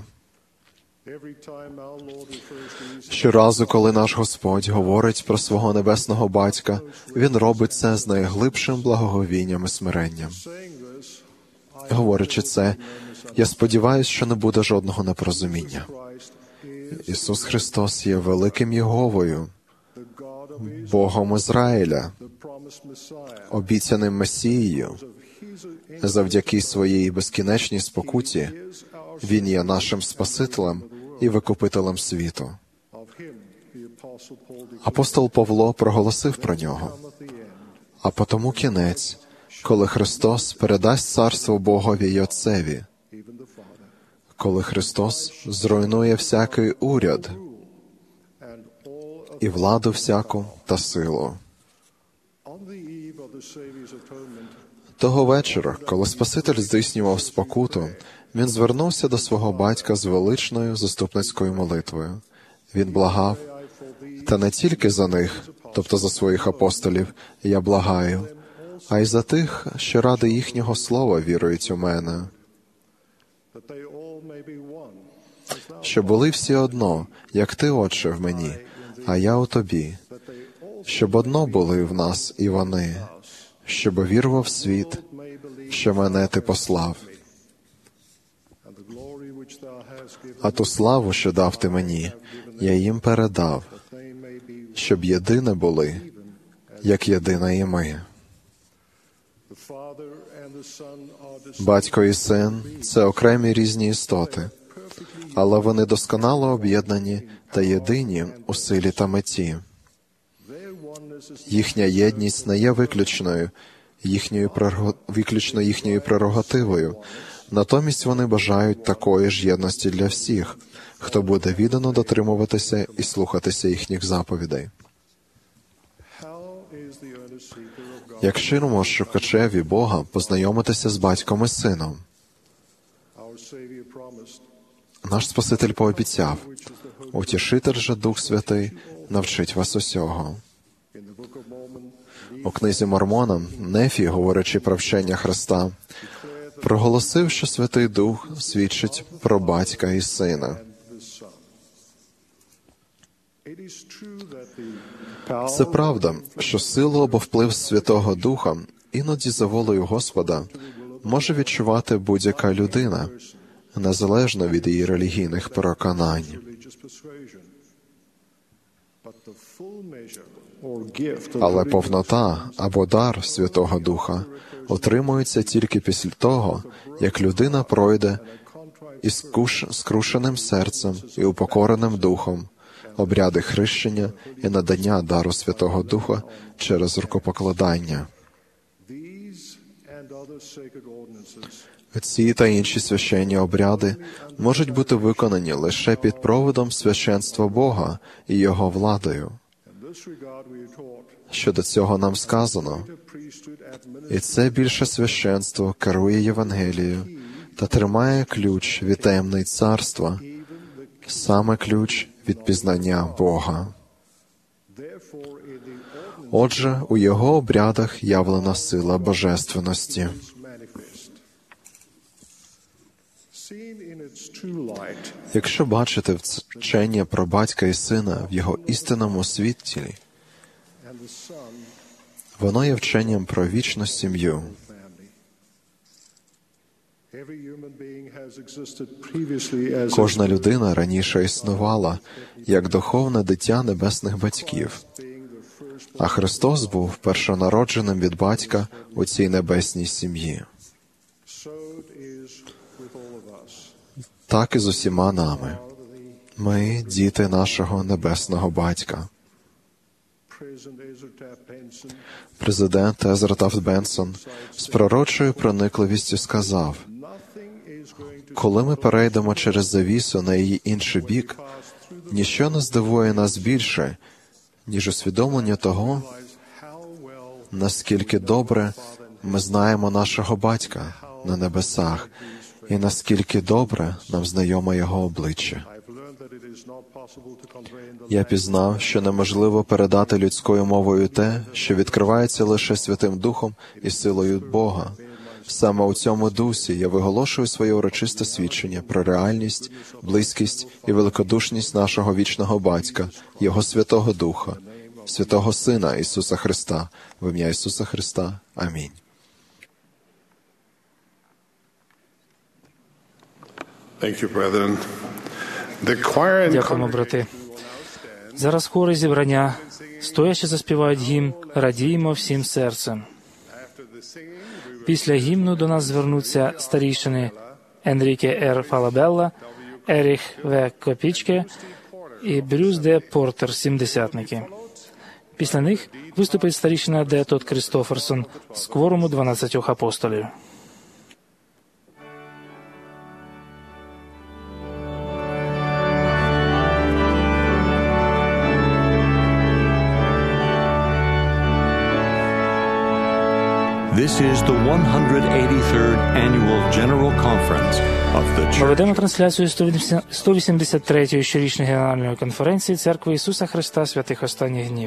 Speaker 8: Щоразу, коли наш Господь говорить про свого небесного батька, він робить це з найглибшим благоговінням і смиренням. Говорячи це, я сподіваюся, що не буде жодного непорозуміння. Ісус Христос є великим Єговою, Богом Ізраїля, обіцяним Месією. Завдяки своїй безкінечній спокуті Він є нашим Спасителем і Викупителем світу. Апостол Павло проголосив про нього. А потому кінець, коли Христос передасть царство Богові й Отцеві, коли Христос зруйнує всякий уряд і владу всяку та силу. Того вечора, коли Спаситель здійснював спокуту, він звернувся до свого батька з величною заступницькою молитвою. Він благав: «Та не тільки за них, тобто за своїх апостолів, я благаю, а й за тих, що ради їхнього слова вірують у мене, щоб були всі одно, як ти, Отче, в мені, а я у тобі, щоб одно були в нас і вони, щоб вірував світ, що мене ти послав. А ту славу, що дав ти мені, я їм передав, щоб єдине були, як єдина і ми». Батько і син – це окремі різні істоти, але вони досконало об'єднані та єдині у силі та меті. Їхня єдність не є виключною, їхньою прерог... виключно їхньою прерогативою. Натомість вони бажають такої ж єдності для всіх, хто буде віддано дотримуватися і слухатися їхніх заповідей. Як ширимо шукачеві Бога познайомитися з батьком і сином? Наш Спаситель пообіцяв: «Утішитель же Дух Святий навчить вас усього». У книзі Мормона Нефій, говорячи про вчення Христа, проголосив, що Святий Дух свідчить про батька і сина. Це правда, що силу або вплив Святого Духа іноді за волею Господа може відчувати будь-яка людина, незалежно від її релігійних переконань. Але повнота або дар Святого Духа отримується тільки після того, як людина пройде із куш... скрушеним серцем і упокореним духом обряди хрещення і надання дару Святого Духа через рукопокладання. Ці та інші священні обряди можуть бути виконані лише під проводом священства Бога і Його владою. Щодо цього нам сказано: «І це більше священство керує Євангелією та тримає ключ від таємниць царства, саме ключ від пізнання Бога. Отже, у його обрядах явлена сила божественності. Якщо бачите вчення про батька і сина в його істинному світлі, воно є вченням про вічну сім'ю. Кожна людина раніше існувала як духовне дитя небесних батьків, а Христос був першонародженим від батька у цій небесній сім'ї. Так і з усіма нами. Ми – діти нашого небесного батька. Президент Езра Тафт Бенсон з пророчою проникливістю сказав: «Коли ми перейдемо через завісу на її інший бік, ніщо не здивує нас більше, ніж усвідомлення того, наскільки добре ми знаємо нашого батька на небесах і наскільки добре нам знайоме його обличчя. Я пізнав, що неможливо передати людською мовою те, що відкривається лише Святим Духом і силою Бога. Саме у цьому дусі я виголошую своє урочисте свідчення про реальність, близькість і великодушність нашого вічного Батька, Його Святого Духа, Святого Сина Ісуса Христа, в ім'я Ісуса Христа. Амінь».
Speaker 2: Дякуємо, брати. Зараз хори зібрання, стоячи заспівають гімн «Радіємо всім серцем». Після гімну до нас звернуться старійшини Енріке Р. Фалабелла, Еріх В. Копічке і Брюс Д. Портер, сімдесятники. Після них виступить старійшина Д. Тод Крістоферсон з кворуму дванадцятьох апостолів.
Speaker 1: This is the one hundred eighty-third Annual General Conference of the Church.
Speaker 2: Ми ведемо трансляцію сто вісімдесят третьої щорічної Генеральної конференції Церкви Ісуса Христа Святих Останніх Днів.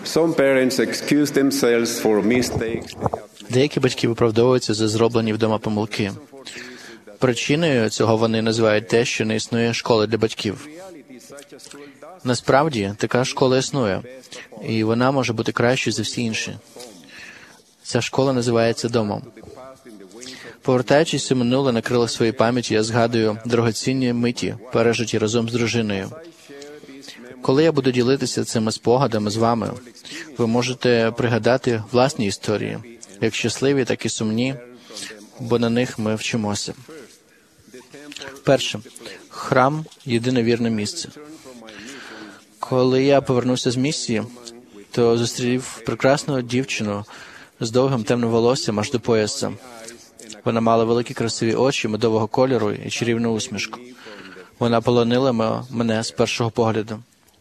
Speaker 9: Деякі батьки виправдовуються за зроблені вдома помилки. Причиною цього вони називають те, що не існує школи для батьків. Насправді, така школа існує, і вона може бути кращою за всі інші. Ця школа називається домом. Повертаючись у минуле на крилах своєї пам'яті, я згадую дорогоцінні миті, пережиті разом з дружиною. Коли я буду ділитися цими спогадами з вами, ви можете пригадати власні історії, як щасливі, так і сумні, бо на них ми вчимося. Перше. Храм – єдине вірне місце. Коли я повернувся з місії, то зустрів прекрасну дівчину з довгим темним волоссям аж до пояса. Вона мала великі красиві очі, медового кольору і чарівну усмішку. Вона полонила мене з першого погляду.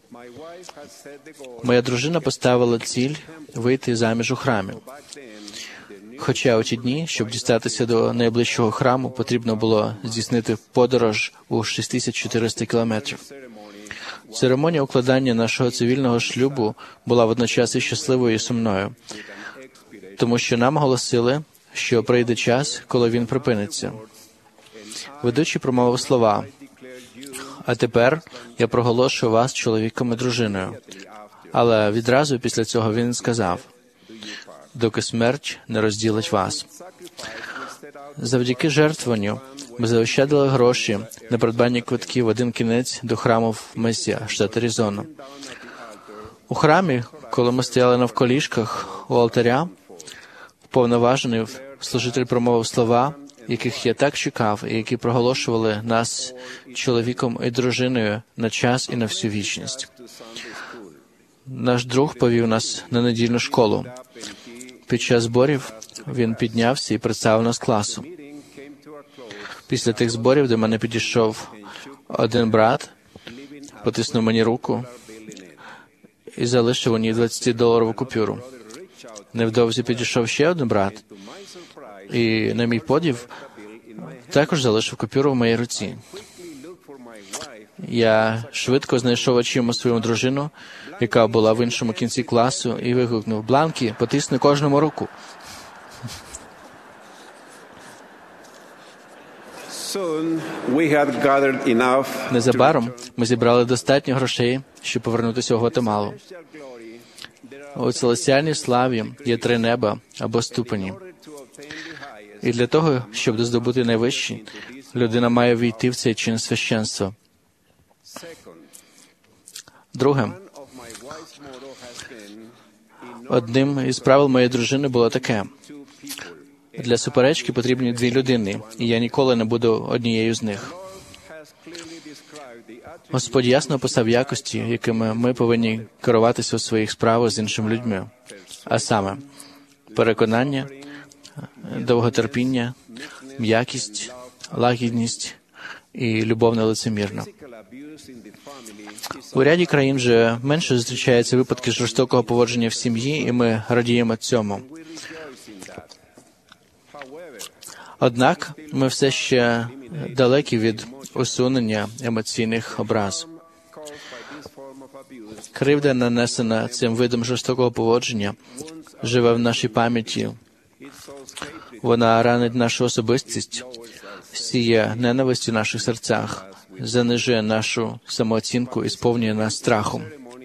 Speaker 9: Моя дружина поставила ціль вийти заміж у храмі. Хоча у ті дні, щоб дістатися до найближчого храму, потрібно було здійснити подорож у шість тисяч чотириста кілометрів. Церемонія укладання нашого цивільного шлюбу була водночас і щасливою, і сумною, тому що нам оголосили, що прийде час, коли він припиниться. Ведучий промовив слова: «А тепер я проголошую вас чоловіком і дружиною». Але відразу після цього він сказав: «Доки смерть не розділить вас». Завдяки жертвуванню ми заощадили гроші на придбання квитків в один кінець до храму в Месі, штат Аризона. У храмі, коли ми стояли навколішках у алтаря, повноважений служитель промовив слова, яких я так чекав, і які проголошували нас чоловіком і дружиною на час і на всю вічність. Наш друг повів нас на недільну школу. Під час зборів він піднявся і представив нас класу. Після тих зборів до мене підійшов один брат, потиснув мені руку і залишив у ній двадцятидоларову купюру. Невдовзі підійшов ще один брат, і, на мій подив, також залишив купюру в моїй руці. Я швидко знайшов очима свою дружину, яка була в іншому кінці класу, і вигукнув: «Бланкі, потисни кожному руку». Незабаром ми зібрали достатньо грошей, щоб повернутися у Гватемалу. У целестіальній славі є три неба або ступені. І для того, щоб здобути найвищий, людина має війти в цей чин священства. Друге. Одним із правил моєї дружини було таке: для суперечки потрібні дві людини, і я ніколи не буду однією з них. Господь ясно описав якості, якими ми повинні керуватися у своїх справах з іншими людьми, а саме переконання, довготерпіння, м'якість, лагідність і любов нелицемірна. У ряді країн вже менше зустрічаються випадки жорстокого поводження в сім'ї, і ми радіємо цьому. Однак ми все ще далекі від усунення емоційних образ. Кривда, нанесена цим видом жорстокого поводження, живе в нашій пам'яті. Вона ранить нашу особистість, сіє ненависть у наших серцях, занижує нашу самооцінку і сповнює нас страхом.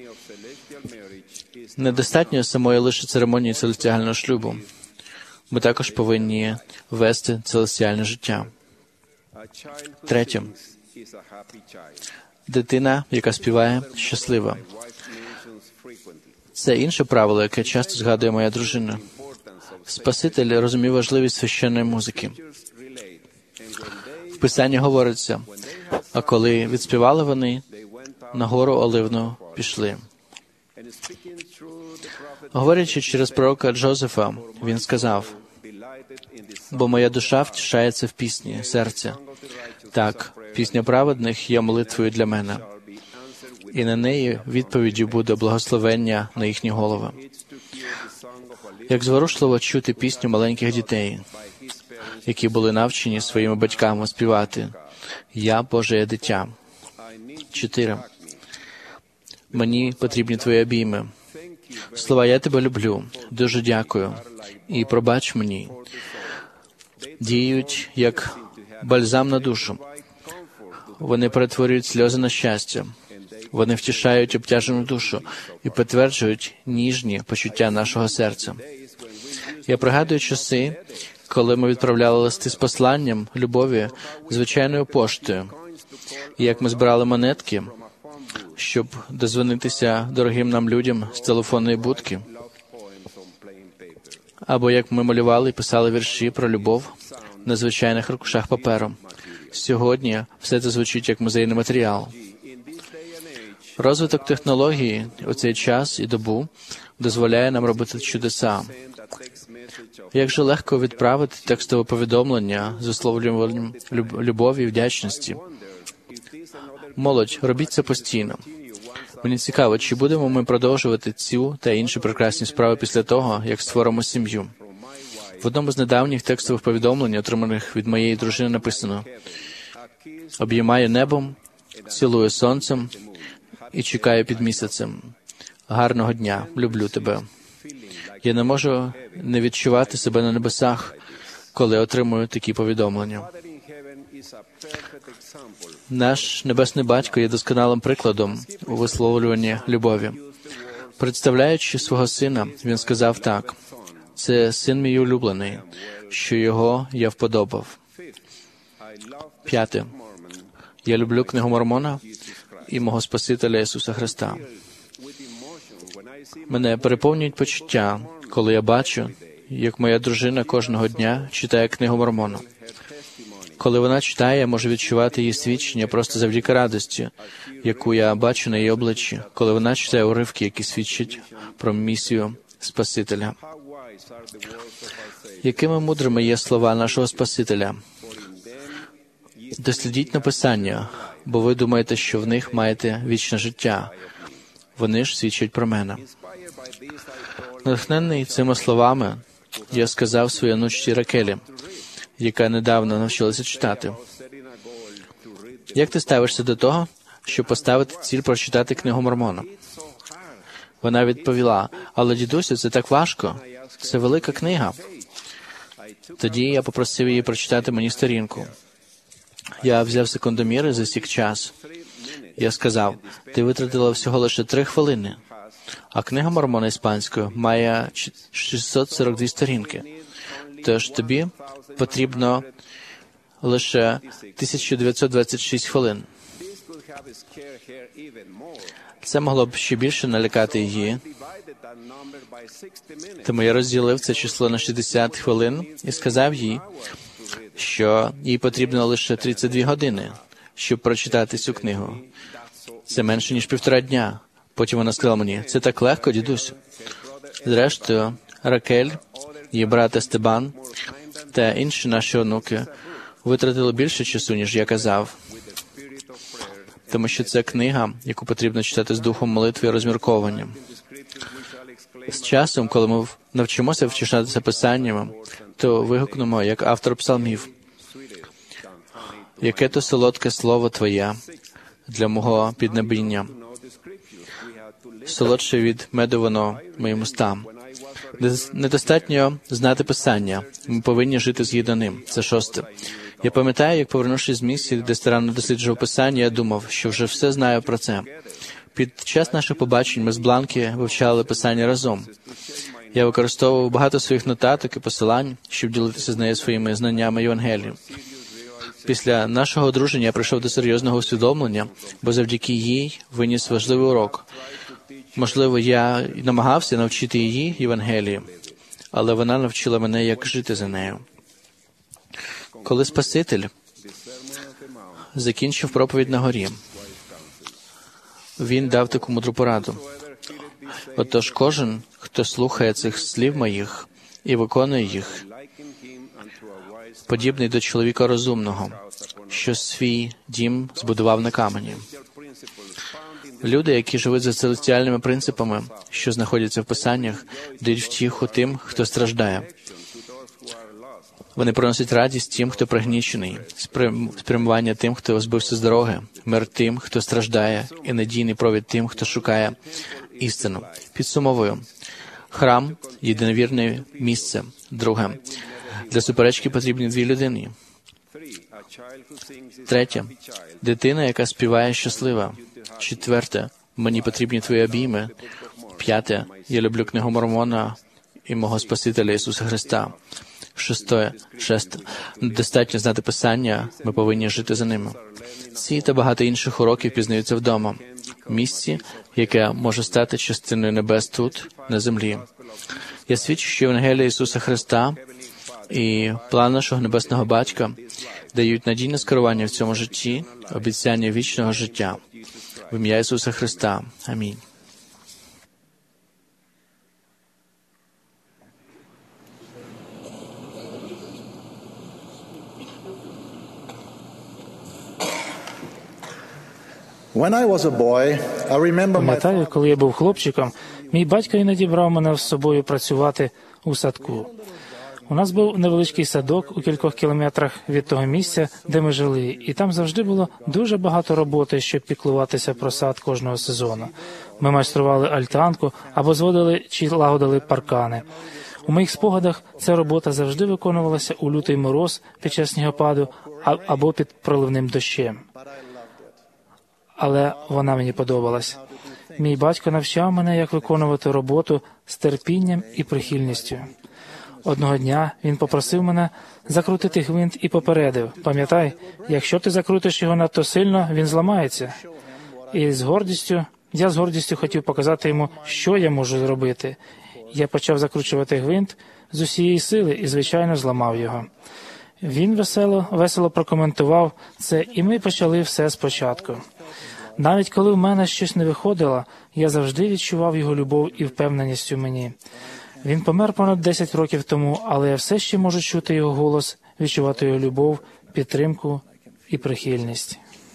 Speaker 9: Недостатньо самої лише церемонії целестіального шлюбу. Ми також повинні вести целестіальне життя. Третє. Дитина, яка співає, щаслива. Це інше правило, яке часто згадує моя дружина. Спаситель розумів важливість священної музики. В Писанні говориться: «А коли відспівали вони, на гору Оливну пішли». Говорячи через пророка Джозефа, він сказав: «Бо моя душа втішається в пісні серця. Так, пісня праведних є молитвою для мене, і на неї відповіддю буде благословення на їхні голови». Як зворушливо чути пісню маленьких дітей, які були навчені своїми батьками співати: «Я Боже дитя». Чотири. Мені потрібні твої обійми. Слова «Я тебе люблю», «Дуже дякую» і «Пробач мені» діють як бальзам на душу. Вони перетворюють сльози на щастя. Вони втішають обтяжену душу і підтверджують ніжні почуття нашого серця. Я пригадую часи, коли ми відправляли листи з посланням любові звичайною поштою, і як ми збирали монетки, щоб дозвонитися дорогим нам людям з телефонної будки, або як ми малювали і писали вірші про любов на звичайних аркушах паперу. Сьогодні все це звучить як музейний матеріал. Розвиток технології у цей час і добу дозволяє нам робити чудеса. Як же легко відправити текстове повідомлення з висловлюванням любові і вдячності. Молодь, робіть це постійно. Мені цікаво, чи будемо ми продовжувати цю та інші прекрасні справи після того, як створимо сім'ю. В одному з недавніх текстових повідомлень, отриманих від моєї дружини, написано: «Обіймаю небом, цілую сонцем і чекаю під місяцем. Гарного дня, люблю тебе». Я не можу не відчувати себе на небесах, коли отримую такі повідомлення. Наш Небесний Батько є досконалим прикладом у висловлюванні любові. Представляючи свого Сина, Він сказав так: «Це Син мій улюблений, що Його я вподобав». П'яте. Я люблю Книгу Мормона і мого Спасителя Ісуса Христа. Мене переповнюють почуття, коли я бачу, як моя дружина кожного дня читає Книгу Мормона. Коли вона читає, я можу відчувати її свідчення просто завдяки радості, яку я бачу на її обличчі, коли вона читає уривки, які свідчать про місію Спасителя. Якими мудрими є слова нашого Спасителя? Дослідіть написання, бо ви думаєте, що в них маєте вічне життя. Вони ж свідчать про мене. Натхнений цими словами, я сказав своїй онучці Ракелі, яка недавно навчилася читати: «Як ти ставишся до того, щоб поставити ціль прочитати Книгу Мормона?» Вона відповіла: «Але, дідусю, це так важко. Це велика книга». Тоді я попросив її прочитати мені сторінку. Я взяв секундомір і засік час. Я сказав: «Ти витратила всього лише три хвилини, а Книга Мормона іспанською має шістсот сорок дві сторінки. Тож тобі потрібно лише тисяча дев'ятсот двадцять шість хвилин». Це могло б ще більше налякати її. Тому я розділив це число на шістдесят хвилин і сказав їй, що їй потрібно лише тридцять дві години, щоб прочитати цю книгу. Це менше, ніж півтора дня. Потім вона сказала мені: «Це так легко, дідусь». Зрештою, Ракель, її брат Естебан та інші наші онуки витратили більше часу, ніж я казав. Тому що це книга, яку потрібно читати з духом молитви і розмірковання. З часом, коли ми навчимося вчишатися писаннями, то вигукнемо, як автор псалмів: «Яке то солодке слово Твоє для мого піднебіння, солодше від меду воно моїм устам». Недостатньо знати писання, ми повинні жити згідно ним. Це шосте. Я пам'ятаю, як, повернувшись з місії, де старанно досліджував писання, я думав, що вже все знаю про це. Під час наших побачень ми з Бланки вивчали писання разом. Я використовував багато своїх нотаток і посилань, щоб ділитися з нею своїми знаннями Євангелію. Після нашого одруження я прийшов до серйозного усвідомлення, бо завдяки їй виніс важливий урок. Можливо, я намагався навчити її Євангелії, але вона навчила мене, як жити за нею. Коли Спаситель закінчив проповідь на горі, він дав таку мудру пораду: «Отож кожен, хто слухає цих слів моїх і виконує їх, подібний до чоловіка розумного, що свій дім збудував на камені». Люди, які живуть за целестіальними принципами, що знаходяться в Писаннях, дають втіху тим, хто страждає. Вони приносять радість тим, хто пригнічений, спрямування тим, хто збився з дороги, мир тим, хто страждає, і надійний провід тим, хто шукає істину. Підсумовую. Храм – єдиновірне місце. Друге. Для суперечки потрібні дві людини. Третє. Дитина, яка співає щаслива. Четверте. Мені потрібні твої обійми. П'яте. Я люблю книгу Мормона і мого Спасителя Ісуса Христа. Шесте. Шесте. Достатньо знати Писання, ми повинні жити за ними. Ці та багато інших уроків пізнаються вдома, в місці, яке може стати частиною небес тут, на землі. Я свідчу, що Євангелія Ісуса Христа і план нашого Небесного Батька дають надійне скерування в цьому житті, обіцяння вічного життя. В ім'я Ісуса Христа. Амінь.
Speaker 10: When I was a boy, I remember my
Speaker 2: Пам'ятаю, коли я був хлопчиком, мій батько іноді брав мене з собою працювати у садку. У нас був невеличкий садок у кількох кілометрах від того місця, де ми жили, і там завжди було дуже багато роботи, щоб піклуватися про сад кожного сезону. Ми майстрували альтанку або зводили чи лагодили паркани. У моїх спогадах ця робота завжди виконувалася у лютий мороз під час снігопаду або під проливним дощем. Але вона мені подобалась. Мій батько навчав мене, як виконувати роботу з терпінням і прихильністю. Одного дня він попросив мене закрутити гвинт і попередив: «Пам'ятай, якщо ти закрутиш його надто сильно, він зламається». І з гордістю, я з гордістю хотів показати йому, що я можу зробити. Я почав закручувати гвинт з усієї сили і, звичайно, зламав його. Він весело, весело прокоментував це, і ми почали все спочатку. Навіть коли в мене щось не виходило, я завжди відчував його любов і впевненість у мені. Він помер понад десять років тому, але я все ще можу чути його голос, відчувати його любов, підтримку і прихильність.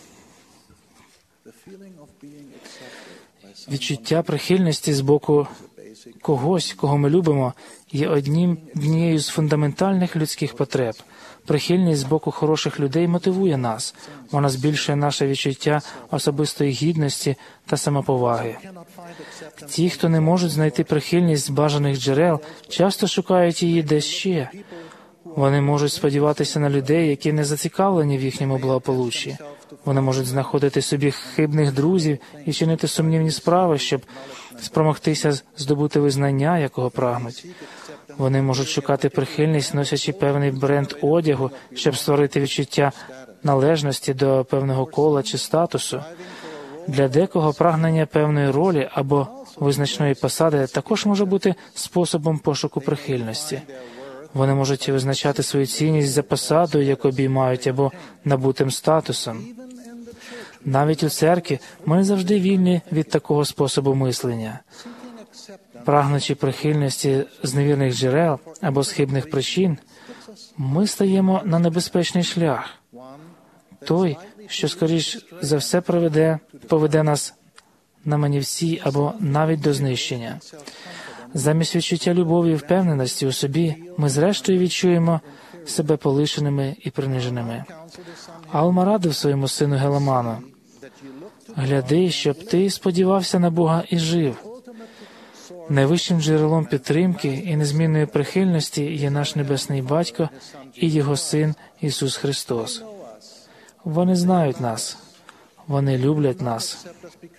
Speaker 2: Відчуття прихильності з боку когось, кого ми любимо, є одним, однією з фундаментальних людських потреб. Прихильність з боку хороших людей мотивує нас. Вона збільшує наше відчуття особистої гідності та самоповаги. Ті, хто не можуть знайти прихильність з бажаних джерел, часто шукають її десь ще. Вони можуть сподіватися на людей, які не зацікавлені в їхньому благополуччі. Вони можуть знаходити собі хибних друзів і чинити сумнівні справи, щоб спромогтися здобути визнання, якого прагнуть. Вони можуть шукати прихильність, носячи певний бренд одягу, щоб створити відчуття належності до певного кола чи статусу. Для декого прагнення певної ролі або визначної посади також може бути способом пошуку прихильності. Вони можуть визначати свою цінність за посадою, яку обіймають, або набутим статусом. Навіть у церкві ми не завжди вільні від такого способу мислення. Прагнучи прихильності з невірних джерел або з хибних причин, ми стаємо на небезпечний шлях. Той, що, скоріш за все, приведе, поведе нас на манівці або навіть до знищення. Замість відчуття любові і впевненості у собі, ми зрештою відчуємо себе полишеними і приниженими. Алма радив своєму сину Геламану: «Гляди, щоб ти сподівався на Бога і жив». Найвищим джерелом підтримки і незмінної прихильності є наш Небесний Батько і Його Син Ісус Христос. Вони знають нас, вони люблять нас,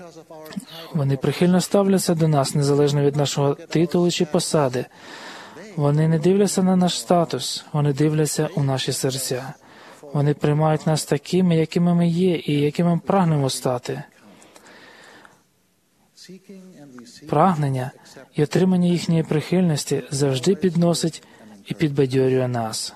Speaker 2: вони прихильно ставляться до нас, незалежно від нашого титулу чи посади. Вони не дивляться на наш статус, вони дивляться у наші серця. Вони приймають нас такими, якими ми є і якими ми прагнемо стати. Прагнення і отримання їхньої прихильності завжди підносить і підбадьорює нас.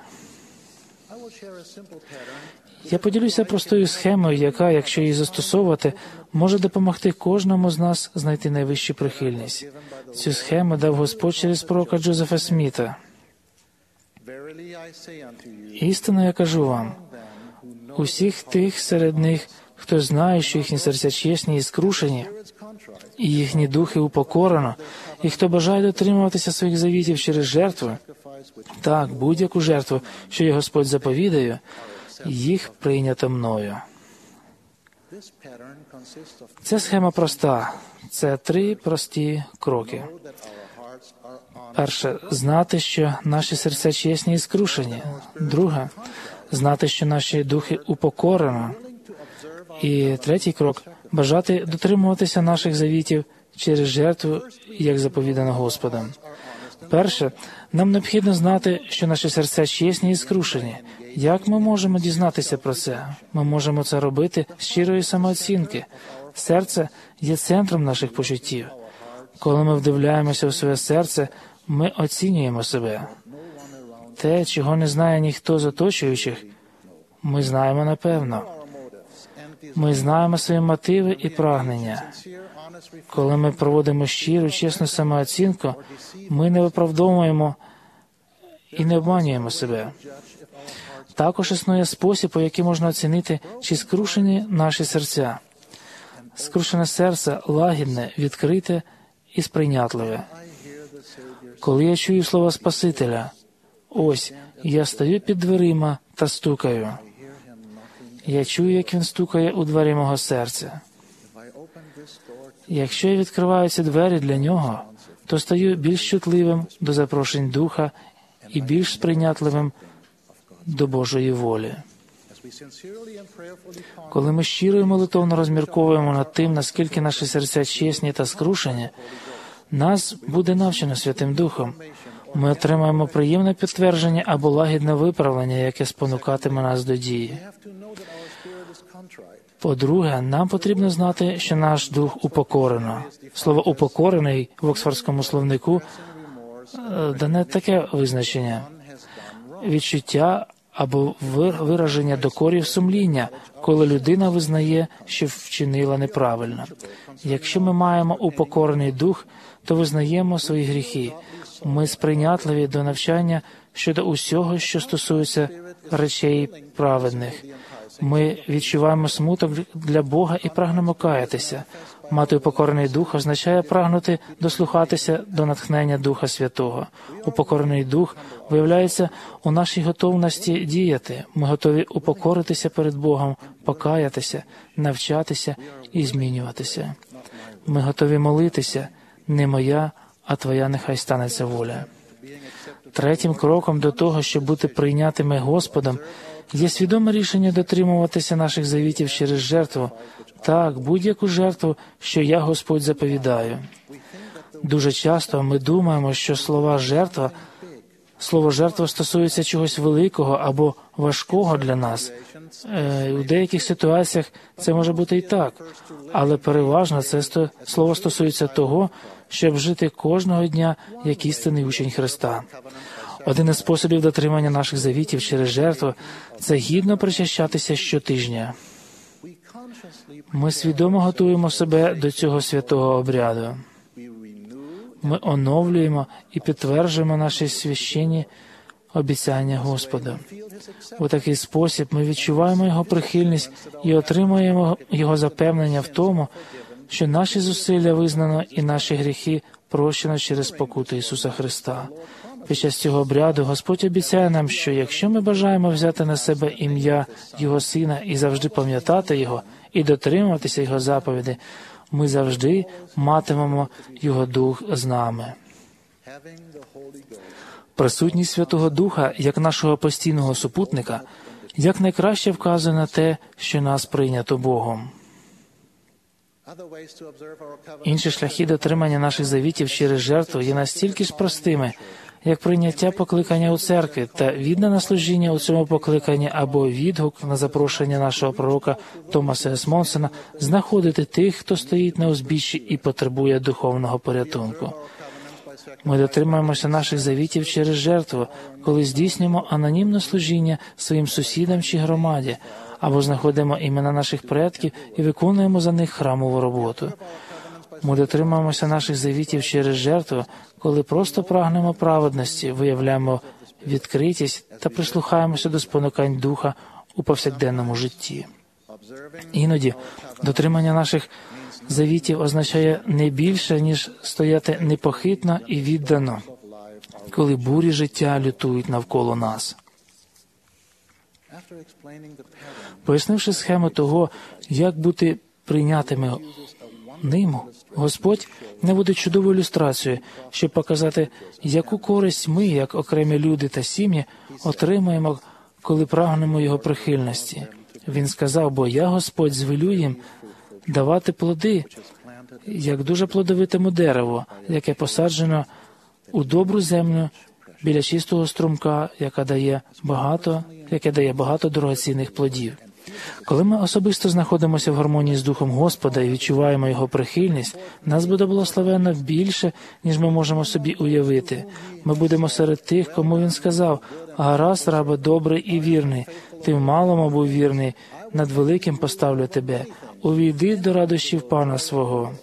Speaker 2: Я поділюся простою схемою, яка, якщо її застосовувати, може допомогти кожному з нас знайти найвищу прихильність. Цю схему дав Господь через пророка Джозефа Сміта. «Істинно я кажу вам, усіх тих серед них, хто знає, що їхні серця чесні і скрушені, і їхні духи упокорено, і хто бажає дотримуватися своїх завітів через жертву, так, будь-яку жертву, що є Господь заповідає, їх прийнято мною». Ця схема проста. Це три прості кроки. Перше – знати, що наші серця чесні і скрушені. Друге – знати, що наші духи упокорено. І третій крок – бажати дотримуватися наших завітів через жертву, як заповідано Господом. Перше, нам необхідно знати, що наші серця чесні і скрушені. Як ми можемо дізнатися про це? Ми можемо це робити з щирої самооцінки. Серце є центром наших почуттів. Коли ми вдивляємося в своє серце, ми оцінюємо себе. Те, чого не знає ніхто з оточуючих, ми знаємо напевно. Ми знаємо свої мотиви і прагнення. Коли ми проводимо щиру, чесну самооцінку, ми не виправдовуємо і не обманюємо себе. Також існує спосіб, у який можна оцінити, чи скрушені наші серця. Скрушене серце лагідне, відкрите і сприйнятливе. Коли я чую слова Спасителя, ось, я стою під дверима та стукаю. Я чую, як він стукає у двері мого серця. Якщо я відкриваю ці двері для нього, то стаю більш чутливим до запрошень Духа і більш сприйнятливим до Божої волі. Коли ми щиро і молитовно розмірковуємо над тим, наскільки наші серця чесні та скрушені, нас буде навчено Святим Духом. Ми отримаємо приємне підтвердження або лагідне виправлення, яке спонукатиме нас до дії. По-друге, нам потрібно знати, що наш дух упокорено. Слово «упокорений» в Оксфордському словнику дане таке визначення – відчуття або вираження докорів сумління, коли людина визнає, що вчинила неправильно. Якщо ми маємо упокорений дух, то визнаємо свої гріхи. Ми сприйнятливі до навчання щодо усього, що стосується речей праведних. Ми відчуваємо смуток для Бога і прагнемо каятися. Мати упокорений дух означає прагнути дослухатися до натхнення Духа Святого. Упокорений дух виявляється у нашій готовності діяти. Ми готові упокоритися перед Богом, покаятися, навчатися і змінюватися. Ми готові молитися: «Не моя, а Твоя нехай станеться воля». Третім кроком до того, щоб бути прийнятими Господом, є свідоме рішення дотримуватися наших завітів через жертву, так, будь-яку жертву, що я, Господь, заповідаю. Дуже часто ми думаємо, що слова «жертва», слово «жертва» стосується чогось великого або важкого для нас. Е, у деяких ситуаціях це може бути і так, але переважно це сто, слово стосується того, щоб жити кожного дня як істинний учень Христа. Один із способів дотримання наших завітів через жертву – це гідно причащатися щотижня. Ми свідомо готуємо себе до цього святого обряду. Ми оновлюємо і підтверджуємо наші священні обіцяння Господу. У такий спосіб ми відчуваємо Його прихильність і отримуємо Його запевнення в тому, що наші зусилля визнано і наші гріхи прощено через спокуту Ісуса Христа. Під час цього обряду Господь обіцяє нам, що якщо ми бажаємо взяти на себе ім'я Його Сина і завжди пам'ятати Його, і дотримуватися Його заповідей, ми завжди матимемо Його Дух з нами. Присутність Святого Духа, як нашого постійного супутника, якнайкраще вказує на те, що нас прийнято Богом. Інші шляхи дотримання наших завітів через жертву є настільки ж простими, як прийняття покликання у церкві та віддане служіння у цьому покликанні або відгук на запрошення нашого пророка Томаса Есмонсена знаходити тих, хто стоїть на узбіччі і потребує духовного порятунку. Ми дотримуємося наших завітів через жертву, коли здійснюємо анонімне служіння своїм сусідам чи громаді, або знаходимо імена наших предків і виконуємо за них храмову роботу. Ми дотримуємося наших завітів через жертву, коли просто прагнемо праведності, виявляємо відкритість та прислухаємося до спонукань Духа у повсякденному житті. Іноді дотримання наших завітів означає не більше, ніж стояти непохитно і віддано, коли бурі життя лютують навколо нас. Пояснивши схему того, як бути прийнятими ним, Господь наводить чудову ілюстрацію, щоб показати, яку користь ми, як окремі люди та сім'ї, отримаємо, коли прагнемо Його прихильності. Він сказав, бо я, Господь, звелю їм давати плоди, як дуже плодовитому дереву, яке посаджено у добру землю біля чистого струмка, яка дає багато, яке дає багато дорогоцінних плодів. Коли ми особисто знаходимося в гармонії з Духом Господа і відчуваємо Його прихильність, нас буде благословено більше, ніж ми можемо собі уявити. Ми будемо серед тих, кому Він сказав: «Гаразд, рабе добрий і вірний, ти в малому був вірний, над великим поставлю тебе. Увійди до радощів Пана свого».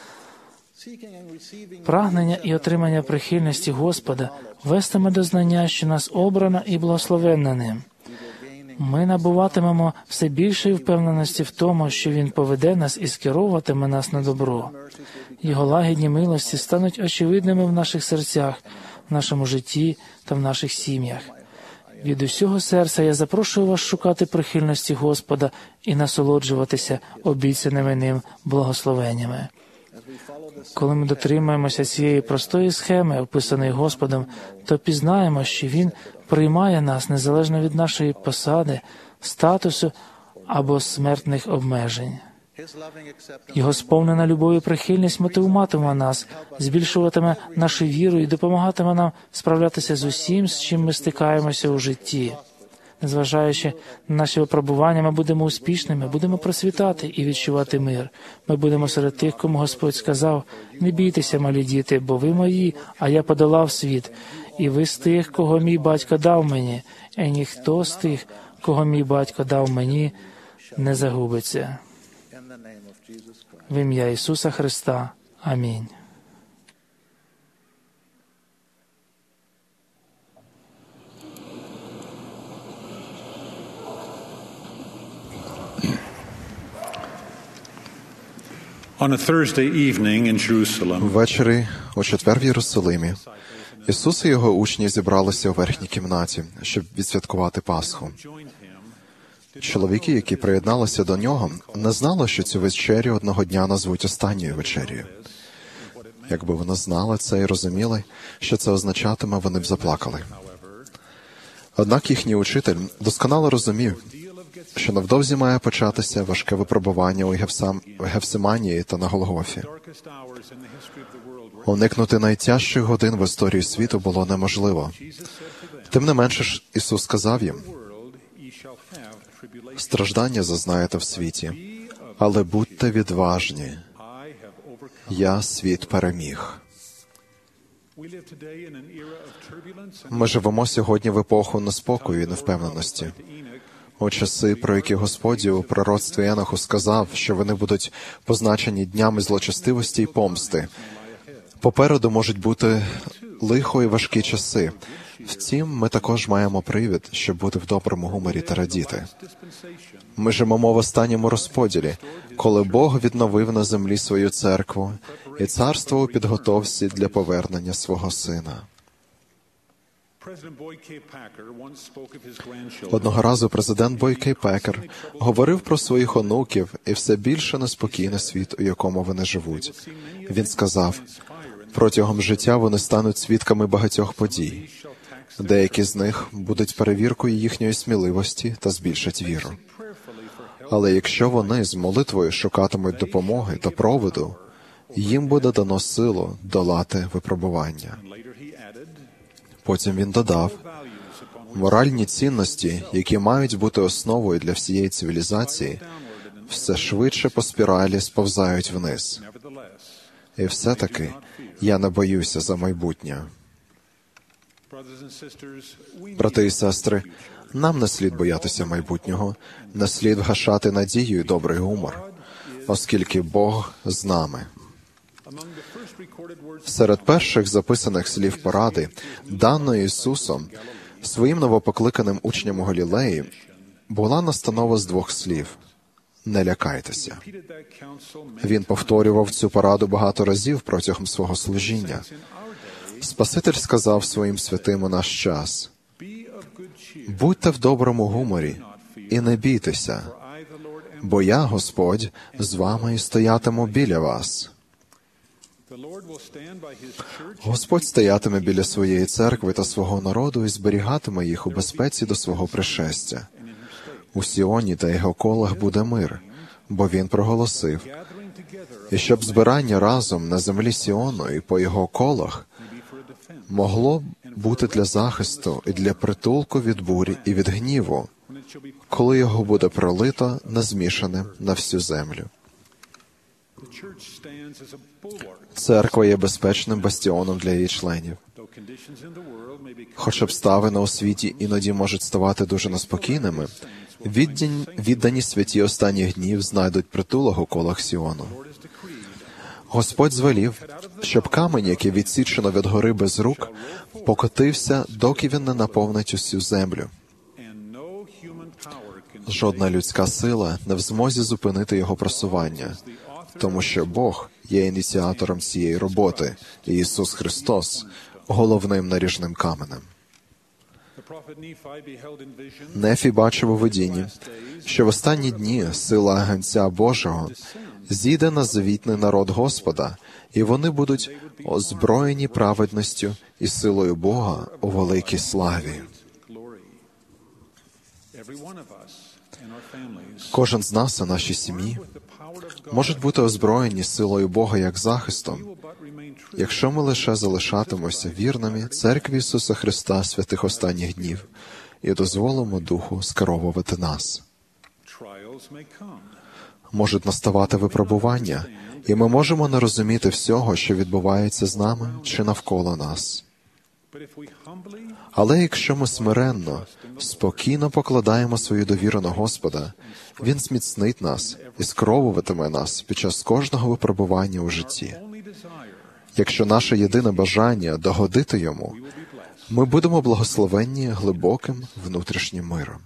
Speaker 2: Прагнення і отримання прихильності Господа вестиме до знання, що нас обрано і благословенно ним. Ми набуватимемо все більшої впевненості в тому, що Він поведе нас і скеровуватиме нас на добро. Його лагідні милості стануть очевидними в наших серцях, в нашому житті та в наших сім'ях. Від усього серця я запрошую вас шукати прихильності Господа і насолоджуватися обіцяними ним благословеннями. Коли ми дотримаємося цієї простої схеми, описаної Господом, то пізнаємо, що Він приймає нас незалежно від нашої посади, статусу або смертних обмежень. Його сповнена любов і прихильність мотивуватиме нас, збільшуватиме нашу віру і допомагатиме нам справлятися з усім, з чим ми стикаємося у житті. Незважаючи на наші випробування, ми будемо успішними, будемо процвітати і відчувати мир. Ми будемо серед тих, кому Господь сказав: «Не бійтеся, малі діти, бо ви мої, а я подолав світ. І ви з тих, кого мій батько дав мені, і ніхто з тих, кого мій батько дав мені, не загубиться». В ім'я Ісуса Христа. Амінь.
Speaker 3: On a Thursday evening in Jerusalem,
Speaker 8: Ввечері у четвер в Єрусалимі Ісус і його учні зібралися у верхній кімнаті, щоб відсвяткувати Пасху. Чоловіки, які приєдналися до нього, не знали, що цю вечерю одного дня назвуть останньою вечерею. Якби вони знали це і розуміли, що це означатиме, вони б заплакали. Однак їхній учитель досконало розумів, що невдовзі має початися важке випробування у Гефсам... Гефсиманії та на Голгофі. Уникнути найтяжчих годин в історії світу було неможливо. Тим не менше ж Ісус сказав їм: «Страждання зазнаєте в світі, але будьте відважні. Я світ переміг». Ми живемо сьогодні в епоху неспокою і невпевненості. У часи, про які Господь у пророцтві Еноху сказав, що вони будуть позначені днями злочестивості й помсти. Попереду можуть бути лихо і важкі часи. Втім, ми також маємо привід, щоб бути в доброму гуморі та радіти. Ми живемо в останньому розподілі, коли Бог відновив на землі свою церкву і царство у підготовці для повернення свого Сина. Одного разу президент Бой Кей Пекер говорив про своїх онуків і все більше неспокійний світ, у якому вони живуть. Він сказав: протягом життя вони стануть свідками багатьох подій. Деякі з них будуть перевіркою їхньої сміливості та збільшать віру. Але якщо вони з молитвою шукатимуть допомоги та проводу, їм буде дано силу долати випробування. Потім він додав: моральні цінності, які мають бути основою для всієї цивілізації, все швидше по спіралі сповзають вниз. І все-таки я не боюся за майбутнє. Брати і сестри, нам не слід боятися майбутнього, не слід вгашати надію і добрий гумор, оскільки Бог з нами. Серед перших записаних слів поради, даної Ісусом своїм новопокликаним учням у Галілеї, була настанова з двох слів: «Не лякайтеся». Він повторював цю пораду багато разів протягом свого служіння. Спаситель сказав своїм святим у наш час: Будьте в доброму гуморі і не бійтеся, бо я, Господь, з вами і стоятиму біля вас. Господь стоятиме біля своєї церкви та свого народу і зберігатиме їх у безпеці до свого пришестя. У Сіоні та його колах буде мир, бо він проголосив. І щоб збирання разом на землі Сіону і по його колах могло бути для захисту і для притулку від бурі і від гніву, коли його буде пролито на змішане на всю землю. Церква є безпечним бастіоном для її членів. Хоч обставини у світі іноді можуть ставати дуже неспокійними, віддані, віддані святі останніх днів знайдуть притулок у колах Сіону. Господь звелів, щоб камінь, який відсічено від гори без рук, покотився, доки він не наповнить усю землю. Жодна людська сила не в змозі зупинити його просування, тому що Бог є ініціатором цієї роботи, і Ісус Христос – головним наріжним каменем. Нефій бачив у видінні, що в останні дні сила агнця Божого зійде на завітний народ Господа, і вони будуть озброєні праведністю і силою Бога у великій славі. Кожен з нас у нашій сім'ї можуть бути озброєні силою Бога як захистом, якщо ми лише залишатимемося вірними Церкві Ісуса Христа святих останніх днів і дозволимо Духу скеровувати нас. Можуть наставати випробування, і ми можемо не розуміти всього, що відбувається з нами чи навколо нас. Але якщо ми смиренно, спокійно покладаємо свою довіру на Господа, Він зміцнить нас і скеровуватиме нас під час кожного випробування у житті. Якщо наше єдине бажання – догодити Йому, ми будемо благословенні глибоким внутрішнім миром.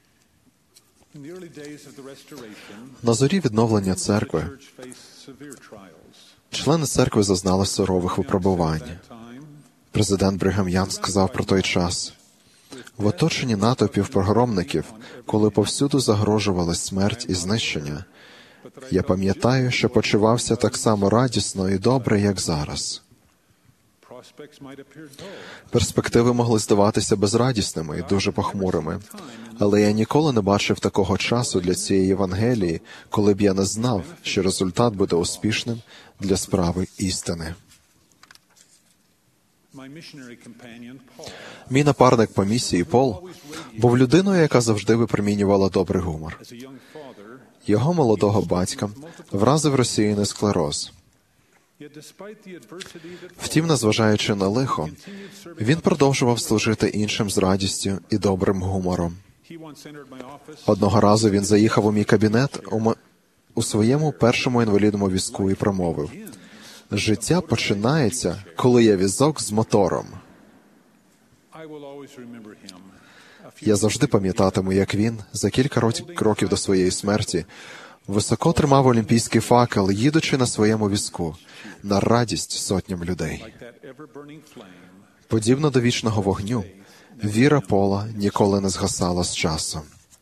Speaker 8: На зорі відновлення церкви члени церкви зазнали сурових випробувань. Президент Бригам Янг сказав про той час: «В оточенні натовпів погромників, коли повсюду загрожували смерть і знищення, я пам'ятаю, що почувався так само радісно і добре, як зараз». Перспективи могли здаватися безрадісними і дуже похмурими, але я ніколи не бачив такого часу для цієї Євангелії, коли б я не знав, що результат буде успішним для справи істини. Мій напарник по місії Пол був людиною, яка завжди випромінювала добрий гумор. Його молодого батька вразив розсіяний склероз. Втім, незважаючи на лихо, він продовжував служити іншим з радістю і добрим гумором. Одного разу він заїхав у мій кабінет у, м... у своєму першому інвалідному візку і промовив: «Життя починається, коли є візок з мотором». Я завжди пам'ятатиму, як він, за кілька років до своєї смерті, високо тримав олімпійський факел, їдучи на своєму візку, на радість сотням людей. Подібно до вічного вогню, віра Пола ніколи не згасала з часом.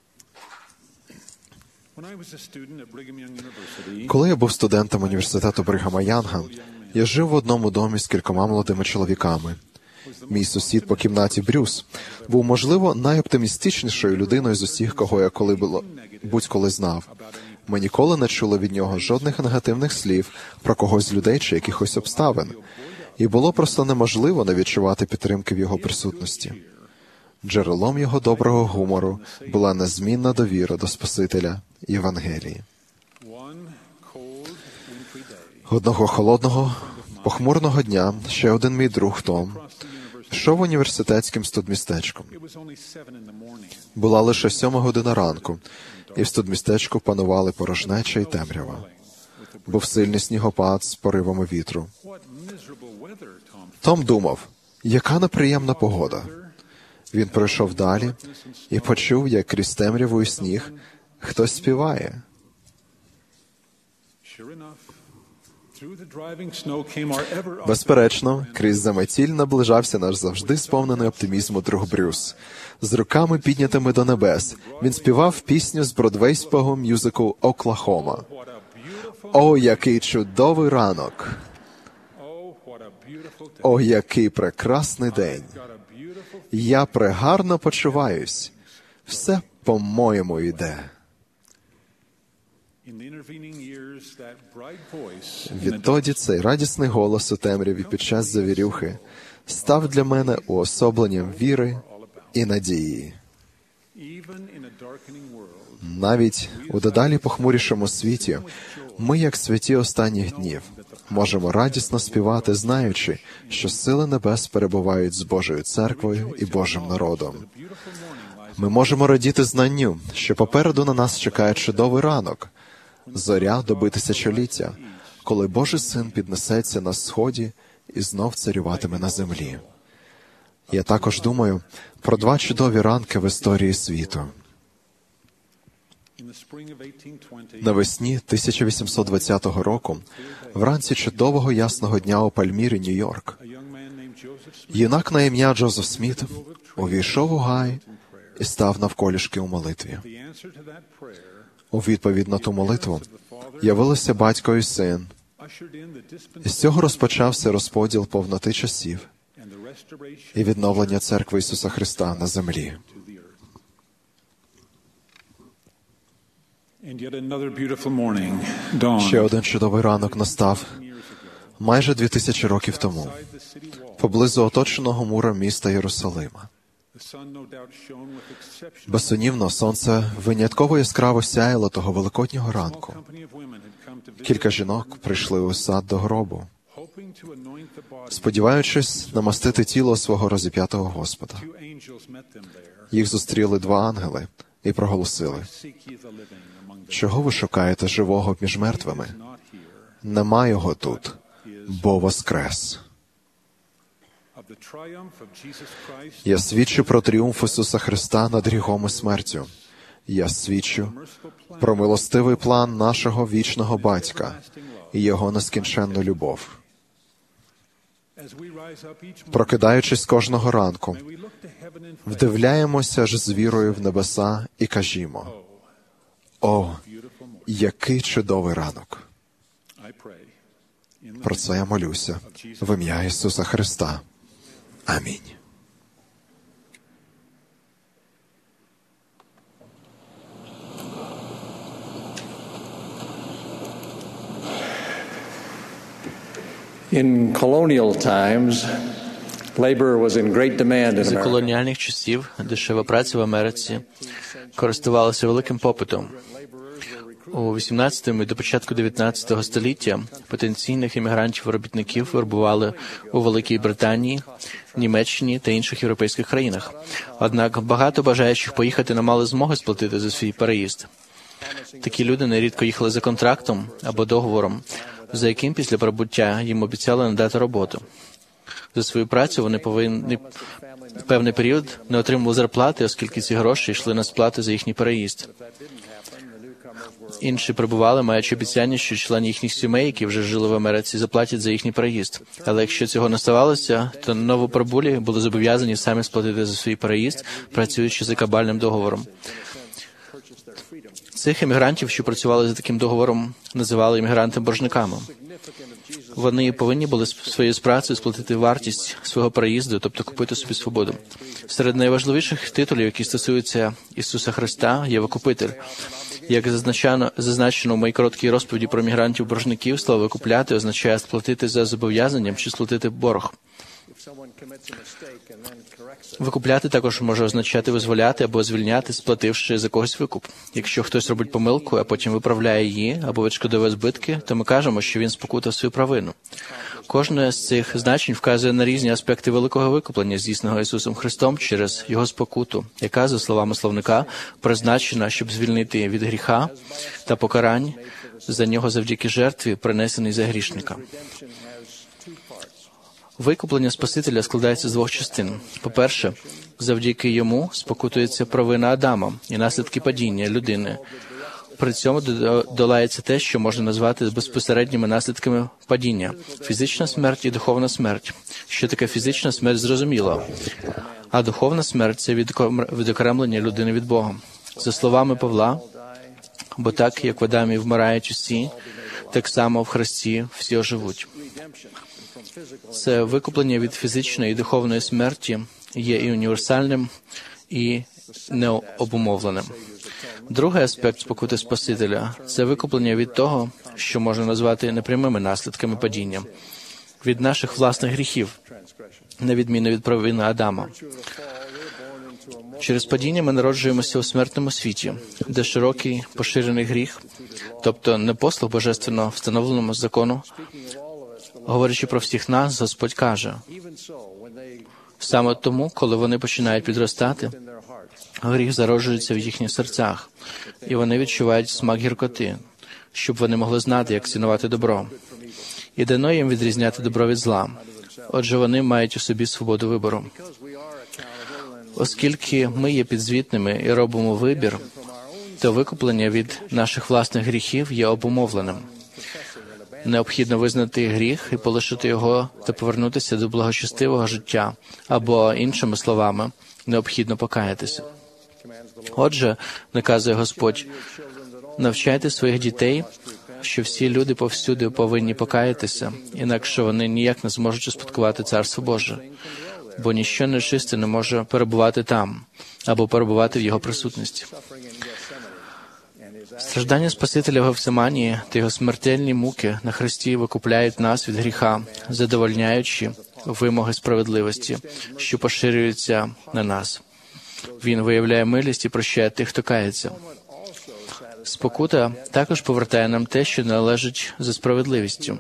Speaker 8: Коли я був студентом університету Бригама Янга, я жив в одному домі з кількома молодими чоловіками. Мій сусід по кімнаті Брюс був, можливо, найоптимістичнішою людиною з усіх, кого я коли було, будь-коли знав. Ми ніколи не чули від нього жодних негативних слів про когось з людей чи якихось обставин. І було просто неможливо не відчувати підтримки в його присутності. Джерелом його доброго гумору була незмінна довіра до Спасителя Євангелії. Одного холодного, похмурного дня ще один мій друг Том йшов університетським студмістечком. Була лише сьома година ранку, і в студмістечку панували порожнеча й темрява. Був сильний снігопад з поривами вітру. Том думав, яка неприємна погода. Він пройшов далі і почув, як крізь темряву і сніг хтось співає. Безперечно, крізь заметіль наближався наш завжди сповнений оптимізму друг Брюс. З руками піднятими до небес він співав пісню з бродвейського мюзиклу «Оклахома». О, який чудовий ранок! О, який прекрасний день! Я прегарно почуваюсь. Все по-моєму йде. Відтоді цей радісний голос у темряві під час завірюхи став для мене уособленням віри і надії. Навіть у дедалі похмурішому світі ми, як святі останніх днів, можемо радісно співати, знаючи, що сили небес перебувають з Божою церквою і Божим народом. Ми можемо радіти знанню, що попереду на нас чекає чудовий ранок, зоря доби тисячоліття, коли Божий Син піднесеться на сході і знов царюватиме на землі. Я також думаю про два чудові ранки в історії світу. Навесні тисяча вісімсот двадцятого року, вранці чудового ясного дня у Пальмірі, Нью-Йорк, юнак на ім'я Джозеф Сміт увійшов у гай і став навколішки у молитві. У відповідь на ту молитву явилися батько і син. І з цього розпочався розподіл повноти часів і відновлення Церкви Ісуса Христа на землі. Ще один чудовий ранок настав майже дві тисячі років тому, поблизу оточеного муром міста Єрусалима. Безсумнівно, сонце винятково яскраво сяяло того великоднього ранку. Кілька жінок прийшли у сад до гробу, сподіваючись намастити тіло свого розіп'ятого Господа. Їх зустріли два ангели і проголосили: «Чого ви шукаєте живого між мертвими? Нема його тут, бо воскрес». Я свідчу про тріумф Ісуса Христа над гріхом і смертю. Я свідчу про милостивий план нашого вічного Батька і Його нескінченну любов. Прокидаючись кожного ранку, вдивляємося ж з вірою в небеса і кажімо: «О, який чудовий ранок!» Про це я молюся в ім'я Ісуса Христа. Амінь.
Speaker 11: In colonial times, labor was in great demand in
Speaker 9: За
Speaker 11: America.
Speaker 9: колоніальних часів дешева праця в Америці користувалася великим попитом. У вісімнадцятому і до початку дев'ятнадцятого століття потенційних іммігрантів-робітників вербували у Великій Британії, Німеччині та інших європейських країнах. Однак багато бажаючих поїхати не мали змоги сплатити за свій переїзд. Такі люди нерідко їхали за контрактом або договором, за яким після прибуття їм обіцяли надати роботу. За свою працю вони повинні певний період не отримували зарплати, оскільки ці гроші йшли на сплати за їхній переїзд. Інші прибували, маючи обіцяння, що члени їхніх сімей, які вже жили в Америці, заплатять за їхній переїзд. Але якщо цього не ставалося, то новоприбулі були зобов'язані самі сплатити за свій переїзд, працюючи за кабальним договором. Цих емігрантів, що працювали за таким договором, називали емігранти-боржниками. Вони повинні були своєю працею сплатити вартість свого переїзду, тобто купити собі свободу. Серед найважливіших титулів, які стосуються Ісуса Христа, є «викупитель». Як зазначено, зазначено в моїй короткій розповіді про мігрантів-боржників, слово «викупляти» означає сплатити за зобов'язанням чи сплатити борг. Викупляти також може означати визволяти або звільняти, сплативши за когось викуп. Якщо хтось робить помилку, а потім виправляє її або відшкодовує збитки, то ми кажемо, що він спокутав свою провину. Кожне з цих значень вказує на різні аспекти великого викуплення, здійсненого Ісусом Христом через Його спокуту, яка, за словами словника, призначена, щоб звільнити від гріха та покарань за нього завдяки жертві, принесеній за грішника. Викуплення Спасителя складається з двох частин. По-перше, завдяки йому спокутується провина Адама і наслідки падіння людини. При цьому долається те, що можна назвати безпосередніми наслідками падіння. Фізична смерть і духовна смерть. Що таке фізична смерть, зрозуміло. А духовна смерть – це відокремлення людини від Бога. За словами Павла, бо так, як в Адамі вмирають усі, так само в Христі всі оживуть. Це викуплення від фізичної і духовної смерті є і універсальним, і необумовленим. Другий аспект спокути Спасителя – це викуплення від того, що можна назвати непрямими наслідками падіння, від наших власних гріхів, на відміну від провини Адама. Через падіння ми народжуємося у смертному світі, де широкий поширений гріх, тобто непослух божественно встановленому закону, говорячи про всіх нас, Господь каже, саме тому, коли вони починають підростати, гріх зароджується в їхніх серцях, і вони відчувають смак гіркоти, щоб вони могли знати, як цінувати добро. І дано їм відрізняти добро від зла. Отже, вони мають у собі свободу вибору. Оскільки ми є підзвітними і робимо вибір, то викуплення від наших власних гріхів є обумовленим. Необхідно визнати гріх і полишити його та повернутися до благочестивого життя, або, іншими словами, необхідно покаятися. Отже, наказує Господь, навчайте своїх дітей, що всі люди повсюди повинні покаятися, інакше вони ніяк не зможуть успадкувати Царство Боже, бо ніщо нечисте не може перебувати там, або перебувати в Його присутності. Страждання Спасителя в Гефсиманії та Його смертельні муки на хресті викупляють нас від гріха, задовольняючи вимоги справедливості, що поширюються на нас. Він виявляє милість і прощає тих, хто кається. Спокута також повертає нам те, що належить за справедливістю,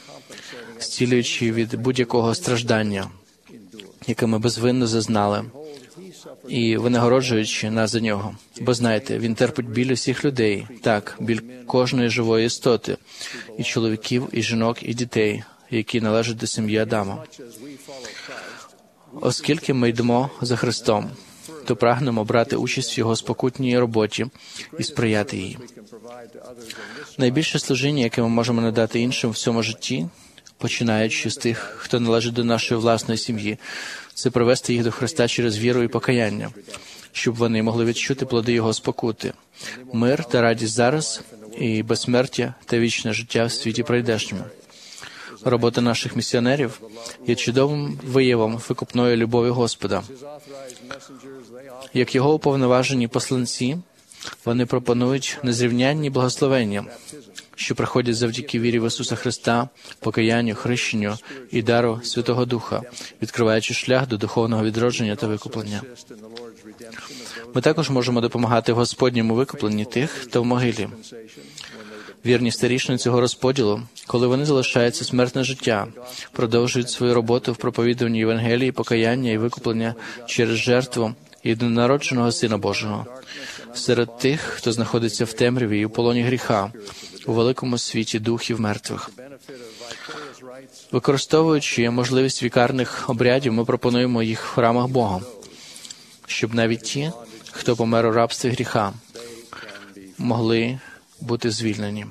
Speaker 9: зцілюючи від будь-якого страждання, яке ми безвинно зазнали, і винагороджуючи нас за нього. Бо знаєте, він терпить біль усіх людей, так, біль кожної живої істоти, і чоловіків, і жінок, і дітей, які належать до сім'ї Адама. Оскільки ми йдемо за Христом, то прагнемо брати участь в Його спокутній роботі і сприяти їй. Найбільше служіння, яке ми можемо надати іншим в цьому житті, починаючи з тих, хто належить до нашої власної сім'ї, це привести їх до Христа через віру і покаяння, щоб вони могли відчути плоди Його спокути, мир та радість зараз і безсмертя та вічне життя в світі прийдешньому. Робота наших місіонерів є чудовим виявом викупної любові Господа. Як Його уповноважені посланці, вони пропонують незрівнянні благословення, що приходять завдяки вірі в Ісуса Христа, покаянню, хрещенню і дару Святого Духа, відкриваючи шлях до духовного відродження та викуплення. Ми також можемо допомагати в Господньому викупленні тих, хто в могилі. Вірні старішини цього розподілу, коли вони залишаються смертне життя, продовжують свою роботу в проповідуванні Євангелії, покаяння і викуплення через жертву єдинонародженого Сина Божого. Серед тих, хто знаходиться в темряві і у полоні гріха, у великому світі духів мертвих. Використовуючи можливість вікарних обрядів, ми пропонуємо їх в храмах Бога, щоб навіть ті, хто помер у рабстві гріха, могли бути звільнені.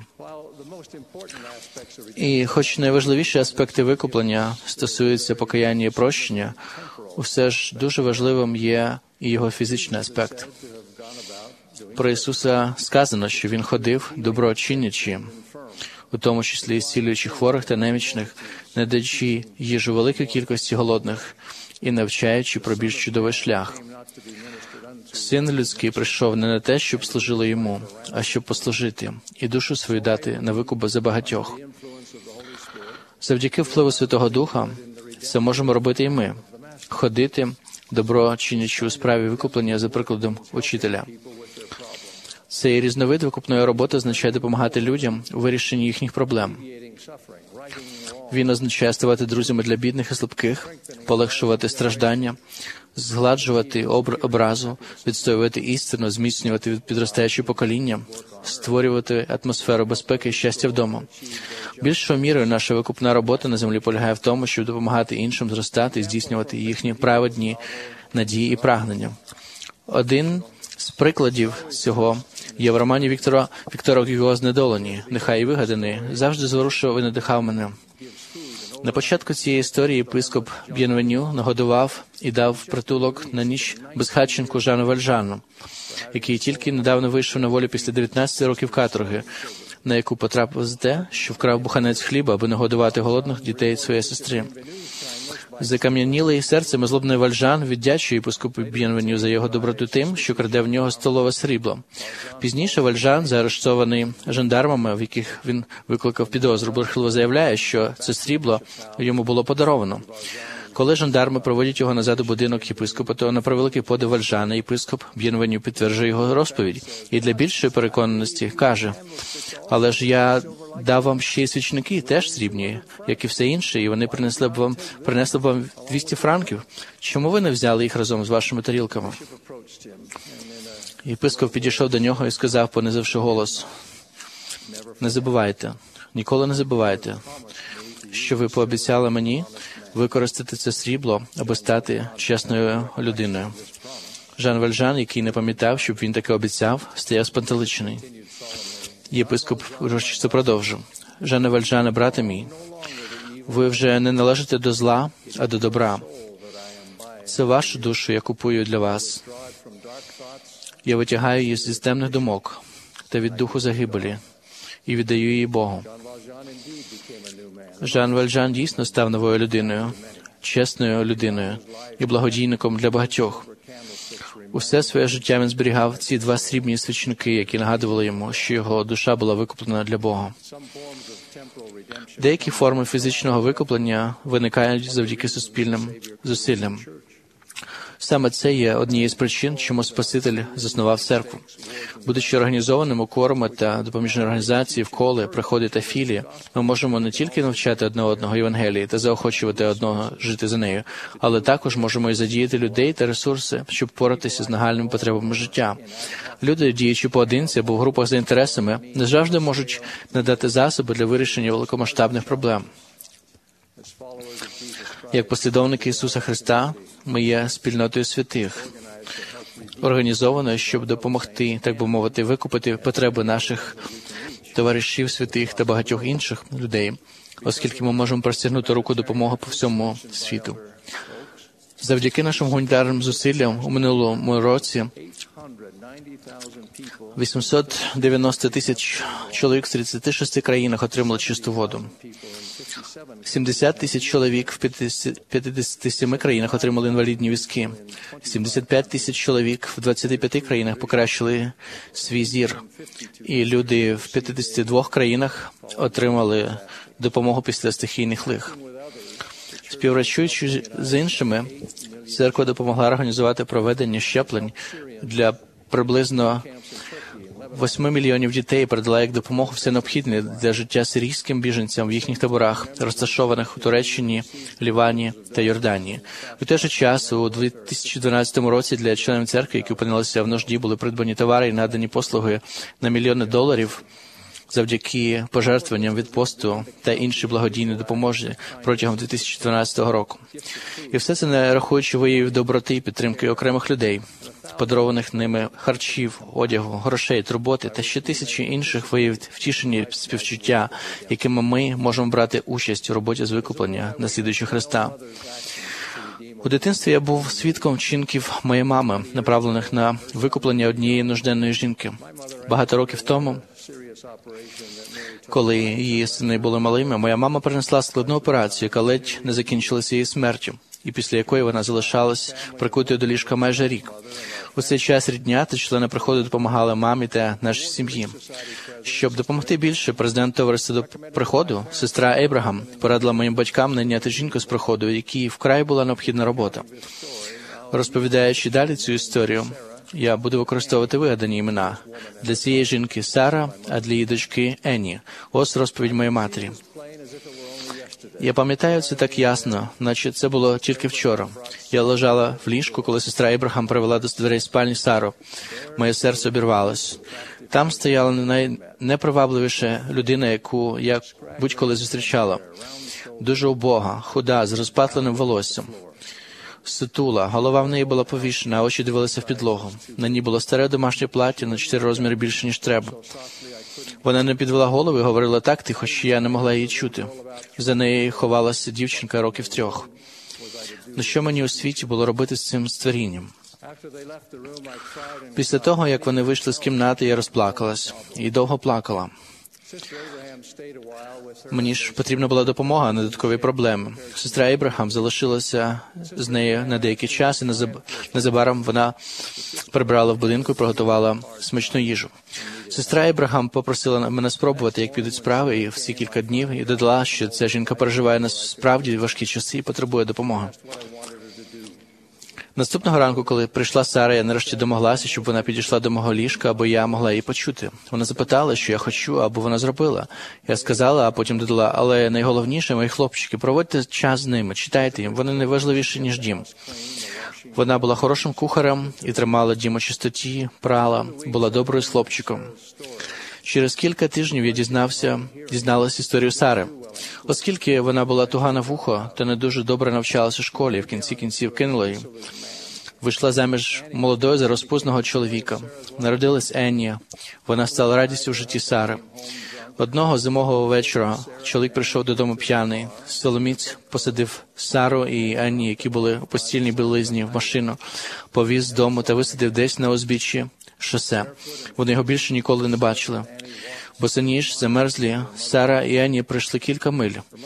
Speaker 9: І хоч найважливіші аспекти викуплення стосуються покаяння і прощення, усе ж дуже важливим є і його фізичний аспект. Про Ісуса сказано, що Він ходив, добро чинячи, у тому числі зцілюючи хворих та немічних, не даючи їжу великій кількості голодних і навчаючи про більш чудовий шлях. Син людський прийшов не на те, щоб служили Йому, а щоб послужити і душу свою дати на викуп за багатьох. Завдяки впливу Святого Духа це можемо робити і ми. Ходити, добро чинячи у справі викуплення за прикладом учителя. Цей різновид викупної роботи означає допомагати людям у вирішенні їхніх проблем. Він означає ставати друзями для бідних і слабких, полегшувати страждання, згладжувати образу, відстоювати істину, зміцнювати підростаюче покоління, створювати атмосферу безпеки і щастя вдома. Більшою мірою наша викупна робота на землі полягає в тому, щоб допомагати іншим зростати і здійснювати їхні праведні надії і прагнення. Один з прикладів цього Є в романі Віктора, Віктора Гюго «Знедолені», нехай і вигаданий, завжди зворушував і надихав мене. На початку цієї історії єпископ Б'єнвеню нагодував і дав притулок на ніч безхатченку Жану Вальжану, який тільки недавно вийшов на волю після дев'ятнадцяти років каторги, на яку потрапив за те, що вкрав буханець хліба, аби нагодувати голодних дітей своєї сестри. Закам'янілий серцем і злобний Вальжан віддячує єпископу Б'єнвеню за його доброту тим, що краде в нього столове срібло. Пізніше Вальжан, заарештований жандармами, в яких він викликав підозру, брехливо заявляє, що це срібло йому було подаровано. Коли жандарми проводять його назад у будинок єпископа, то на превеликий подив Вальжана єпископ Б'єнвеню підтверджує його розповідь і для більшої переконаності каже: «Але ж я дав вам ще й свічники, теж срібні, як і все інше, і вони принесли б вам, принесли б вам двісті франків. Чому ви не взяли їх разом з вашими тарілками?» Єпископ підійшов до нього і сказав, понизивши голос: «Не забувайте, ніколи не забувайте, що ви пообіцяли мені використати це срібло, аби стати чесною людиною». Жан Вальжан, який не пам'ятав, щоб він таке обіцяв, стояв спантеличений. Єпископ урочисто продовжив: «Жане Вальжане, брате мій, ви вже не належите до зла, а до добра. Це вашу душу я купую для вас. Я витягаю її зі темних думок та від духу загибелі і віддаю її Богу». Жан Вальжан дійсно став новою людиною, чесною людиною і благодійником для багатьох. Усе своє життя він зберігав ці два срібні свічники, які нагадували йому, що його душа була викуплена для Бога. Деякі форми фізичного викуплення виникають завдяки суспільним зусиллям. Саме це є однією з причин, чому Спаситель заснував церкву. Будучи організованим у короми та допоміжні організації, вколи, приходи та філії, ми можемо не тільки навчати одне одного Євангелії та заохочувати одного жити за нею, але також можемо і задіяти людей та ресурси, щоб впоратися з нагальними потребами життя. Люди, діючи поодинці або в групах за інтересами, не завжди можуть надати засоби для вирішення великомасштабних проблем. Як послідовники Ісуса Христа, ми є спільнотою святих, організованою, щоб допомогти, так би мовити, викупити потреби наших товаришів святих та багатьох інших людей, оскільки ми можемо простягнути руку допомоги по всьому світу. Завдяки нашим гуманітарним зусиллям у минулому році вісімсот дев'яносто тисяч чоловік з тридцяти шести країнах отримали чисту воду. сімдесят тисяч чоловік в п'ятдесяти семи країнах отримали інвалідні візки. сімдесят п'ять тисяч чоловік в двадцяти п'яти країнах покращили свій зір. І люди в п'ятдесяти двох країнах отримали допомогу після стихійних лих. Співпрацюючи з іншими, церква допомогла організувати проведення щеплень для приблизно восьми мільйонів дітей, передала як допомогу все необхідне для життя сирійським біженцям в їхніх таборах, розташованих у Туреччині, Лівані та Йорданії. У той же час, у дві тисячі дванадцятому році для членів церкви, які опинилися в нужді, були придбані товари і надані послуги на мільйони доларів завдяки пожертвуванням від посту та іншій благодійній допомозі протягом дві тисячі дванадцятого року. І все це не рахуючи виявів доброти і підтримки окремих людей, подарованих ними харчів, одягу, грошей, турботи та ще тисячі інших виявів втішення і співчуття, якими ми можемо брати участь у роботі з викуплення, наслідуючи Христа. У дитинстві я був свідком вчинків моєї мами, направлених на викуплення однієї нужденної жінки. Багато років тому, коли її сини були малими, моя мама перенесла складну операцію, яка ледь не закінчилася її смертю, і після якої вона залишалась прикутою до ліжка майже рік. У цей час рідня та члени приходу допомагали мамі та нашій сім'ї. Щоб допомогти більше, президент товариства до приходу, сестра Ейбрагам, порадила моїм батькам найняти жінку з приходу, якій вкрай була необхідна робота. Розповідаючи далі цю історію, я буду використовувати вигадані імена. Для цієї жінки Сара, а для її дочки Енні. Ось розповідь моєї матері. Я пам'ятаю це так ясно, наче це було тільки вчора. Я лежала в ліжку, коли сестра Ібрахам привела до дверей спальні Сару. Моє серце обірвалось. Там стояла найнепривабливіша людина, яку я будь-коли зустрічала. Дуже убога, худа, з розпатленим волоссям. сутула, голова в неї була повішена, а очі дивилися в підлогу. На ній було старе домашнє плаття на чотири розміри більше, ніж треба. Вона не підвела голову і говорила так тихо, що я не могла її чути. За нею ховалася дівчинка років трьох. Ну що мені у світі було робити з цим створінням? Після того, як вони вийшли з кімнати, я розплакалась. І довго плакала. Мені ж потрібна була допомога, а не додаткові проблеми. Сестра Ібрахам залишилася з нею на деякий час, і незабаром вона прибрала в будинку і приготувала смачну їжу. Сестра Ібрахам попросила мене спробувати, як підуть справи, і всі кілька днів, і додала, що ця жінка переживає насправді важкі часи і потребує допомоги. Наступного ранку, коли прийшла Сара, я нарешті домоглася, щоб вона підійшла до мого ліжка, або я могла її почути. Вона запитала, що я хочу, або вона зробила. Я сказала, а потім додала, але найголовніше, мої хлопчики, проводьте час з ними, читайте їм, вони найважливіші, ніж дім. Вона була хорошим кухарем і тримала дім у чистоті, прала, була доброю з хлопчиком. Через кілька тижнів я дізнався, дізналась історію Сари. Оскільки вона була туга на вухо та не дуже добре навчалася у школі, в кінці кінців кинула її. Вийшла заміж молодого зарозпусного чоловіка. Народилась Енні. Вона стала радістю в житті Сари. Одного зимового вечора чоловік прийшов додому п'яний. Соломіць посадив Сару і Енні, які були у постільній білизні, в машину, повіз з дому та висадив десь на узбіччі шосе. Вони його більше ніколи не бачили. Босоніж, замерзлі, Сара і Енні пройшли кілька миль,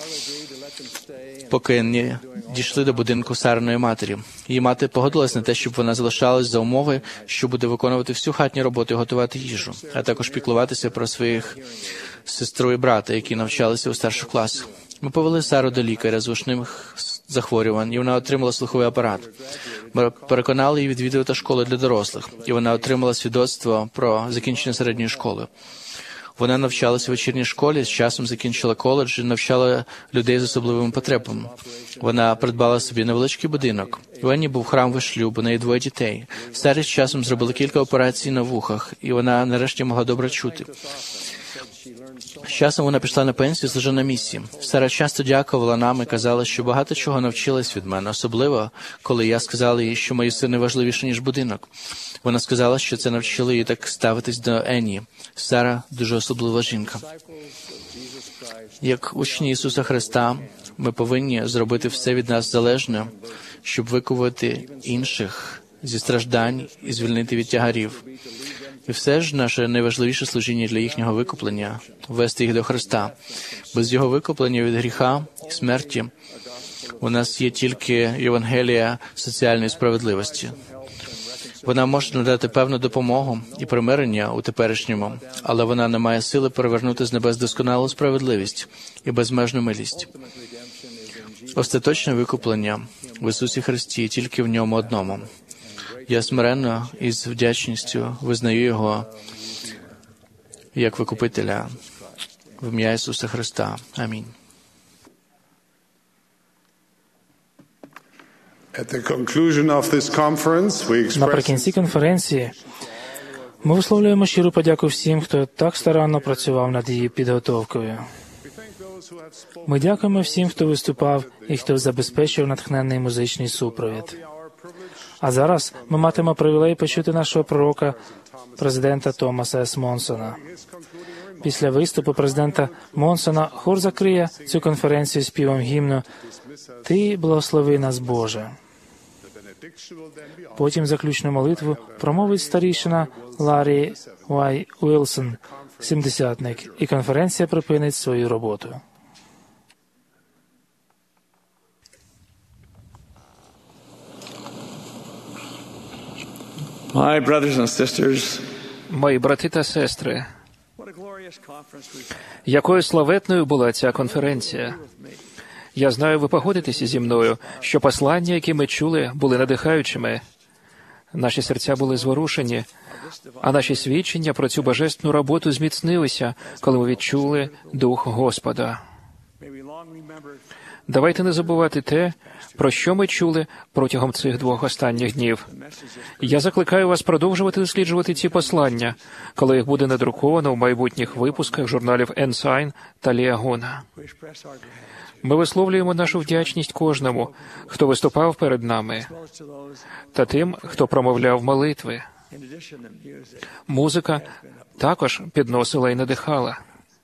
Speaker 9: поки не дійшли до будинку Сариної матері. Її мати погодилась на те, щоб вона залишалась за умови, що буде виконувати всю хатню роботу і готувати їжу, а також піклуватися про своїх сестру і брата, які навчалися у старших класах. Ми повели Сару до лікаря з вушних захворювань, і вона отримала слуховий апарат. Ми переконали її відвідувати школи для дорослих, і вона отримала свідоцтво про закінчення середньої школи. Вона навчалася в вечірній школі, з часом закінчила коледж і навчала людей з особливими потребами. Вона придбала собі невеличкий будинок. У Енні був храмовий шлюб, у неї двоє дітей. Сарі з часом зробили кілька операцій на вухах, і вона нарешті могла добре чути. З часом вона пішла на пенсію, служила на місії. Сара часто дякувала нам і казала, що багато чого навчилась від мене, особливо, коли я сказала їй, що мої сини важливіші, ніж будинок. Вона сказала, що це навчило її так ставитись до Енні. Сара – дуже особлива жінка. Як учні Ісуса Христа, ми повинні зробити все від нас залежне, щоб викувати інших зі страждань і звільнити від тягарів. І все ж наше найважливіше служіння для їхнього викуплення – вести їх до Христа. Без Його викуплення від гріха і смерті у нас є тільки Євангелія соціальної справедливості. Вона може надати певну допомогу і примирення у теперішньому, але вона не має сили перевернути з небес досконалу справедливість і безмежну милість. Остаточне викуплення в Ісусі Христі тільки в Ньому одному. Я смиренно і з вдячністю визнаю Його як Викупителя в ім'я Ісуса Христа. Амінь.
Speaker 2: Наприкінці конференції ми висловлюємо щиру подяку всім, хто так старанно працював над її підготовкою. Ми дякуємо всім, хто виступав і хто забезпечив натхненний музичний супровід. А зараз ми матимемо привілей почути нашого пророка, президента Томаса С. Монсона. Після виступу президента Монсона хор закриє цю конференцію співом гімну «Ти благослови нас, Боже». Потім заключну молитву промовить старішина Ларрі Уай Уілсон, сімдесятник, і конференція припинить свою роботу.
Speaker 11: My brothers and sisters,
Speaker 4: Мої брати та сестри, якою славетною була ця конференція. Я знаю, ви погодитеся зі мною, що послання, які ми чули, були надихаючими. Наші серця були зворушені, а наші свідчення про цю божественну роботу зміцнилися, коли ми відчули Дух Господа. Давайте не забувати те, про що ми чули протягом цих двох останніх днів. Я закликаю вас продовжувати досліджувати ці послання, коли їх буде надруковано в майбутніх випусках журналів «Ensign» та «Ліагона». Ми висловлюємо нашу вдячність кожному, хто виступав перед нами, та тим, хто промовляв молитви. Музика також підносила і надихала.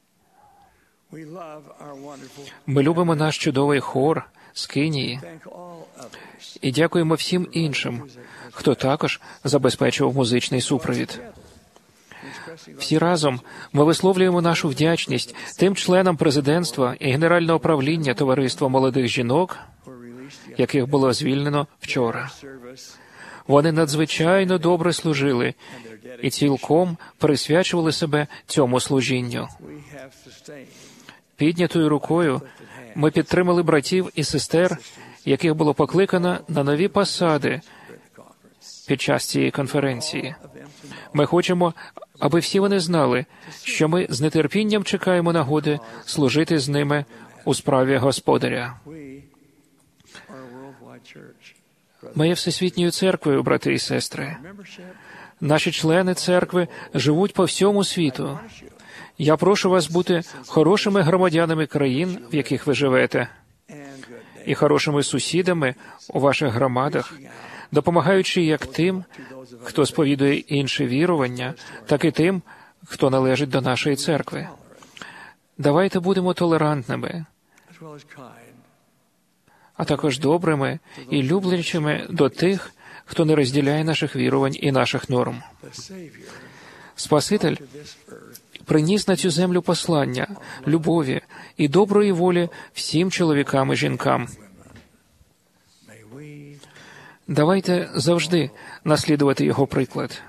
Speaker 4: Ми любимо наш чудовий хор з Кенії і дякуємо всім іншим, хто також забезпечував музичний супровід. Всі разом ми висловлюємо нашу вдячність тим членам президентства і Генерального правління Товариства молодих жінок, яких було звільнено вчора. Вони надзвичайно добре служили і цілком присвячували себе цьому служінню. Піднятою рукою ми підтримали братів і сестер, яких було покликано на нові посади під час цієї конференції. Ми хочемо, аби всі вони знали, що ми з нетерпінням чекаємо нагоди служити з ними у справі Господаря. Ми є всесвітньою церквою, брати і сестри. Наші члени церкви живуть по всьому світу. Я прошу вас бути хорошими громадянами країн, в яких ви живете, і хорошими сусідами у ваших громадах, допомагаючи як тим, хто сповідує інші вірування, так і тим, хто належить до нашої церкви. Давайте будемо толерантними, а також добрими і люблячими до тих, хто не розділяє наших вірувань і наших норм. Спаситель приніс на цю землю послання, любові і доброї волі всім чоловікам і жінкам. Давайте завжди наслідувати його приклад.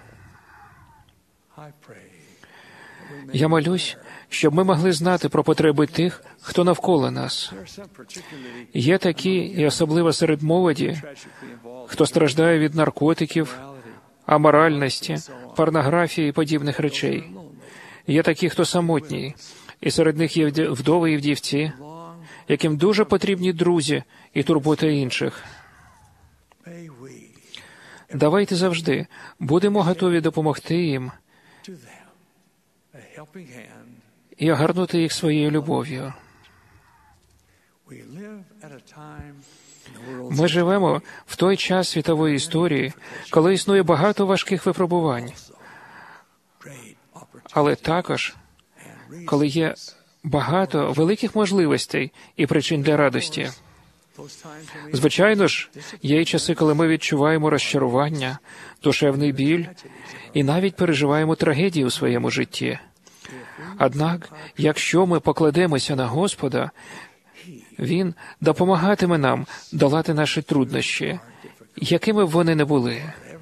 Speaker 4: Я молюсь, щоб ми могли знати про потреби тих, хто навколо нас. Є такі, і особливо серед молоді, хто страждає від наркотиків, аморальності, порнографії і подібних речей. Є такі, хто самотній, і серед них є вдови і вдівці, яким дуже потрібні друзі і турбота інших. Давайте завжди будемо готові допомогти їм і огорнути їх своєю любов'ю. Ми живемо в той час світової історії, коли існує багато важких випробувань, але також, коли є багато великих можливостей і причин для радості. Звичайно ж, є й часи, коли ми відчуваємо розчарування, душевний біль і навіть переживаємо трагедії у своєму житті. Однак, якщо ми покладемося на Господа, Він допомагатиме нам долати наші труднощі, якими б вони не були.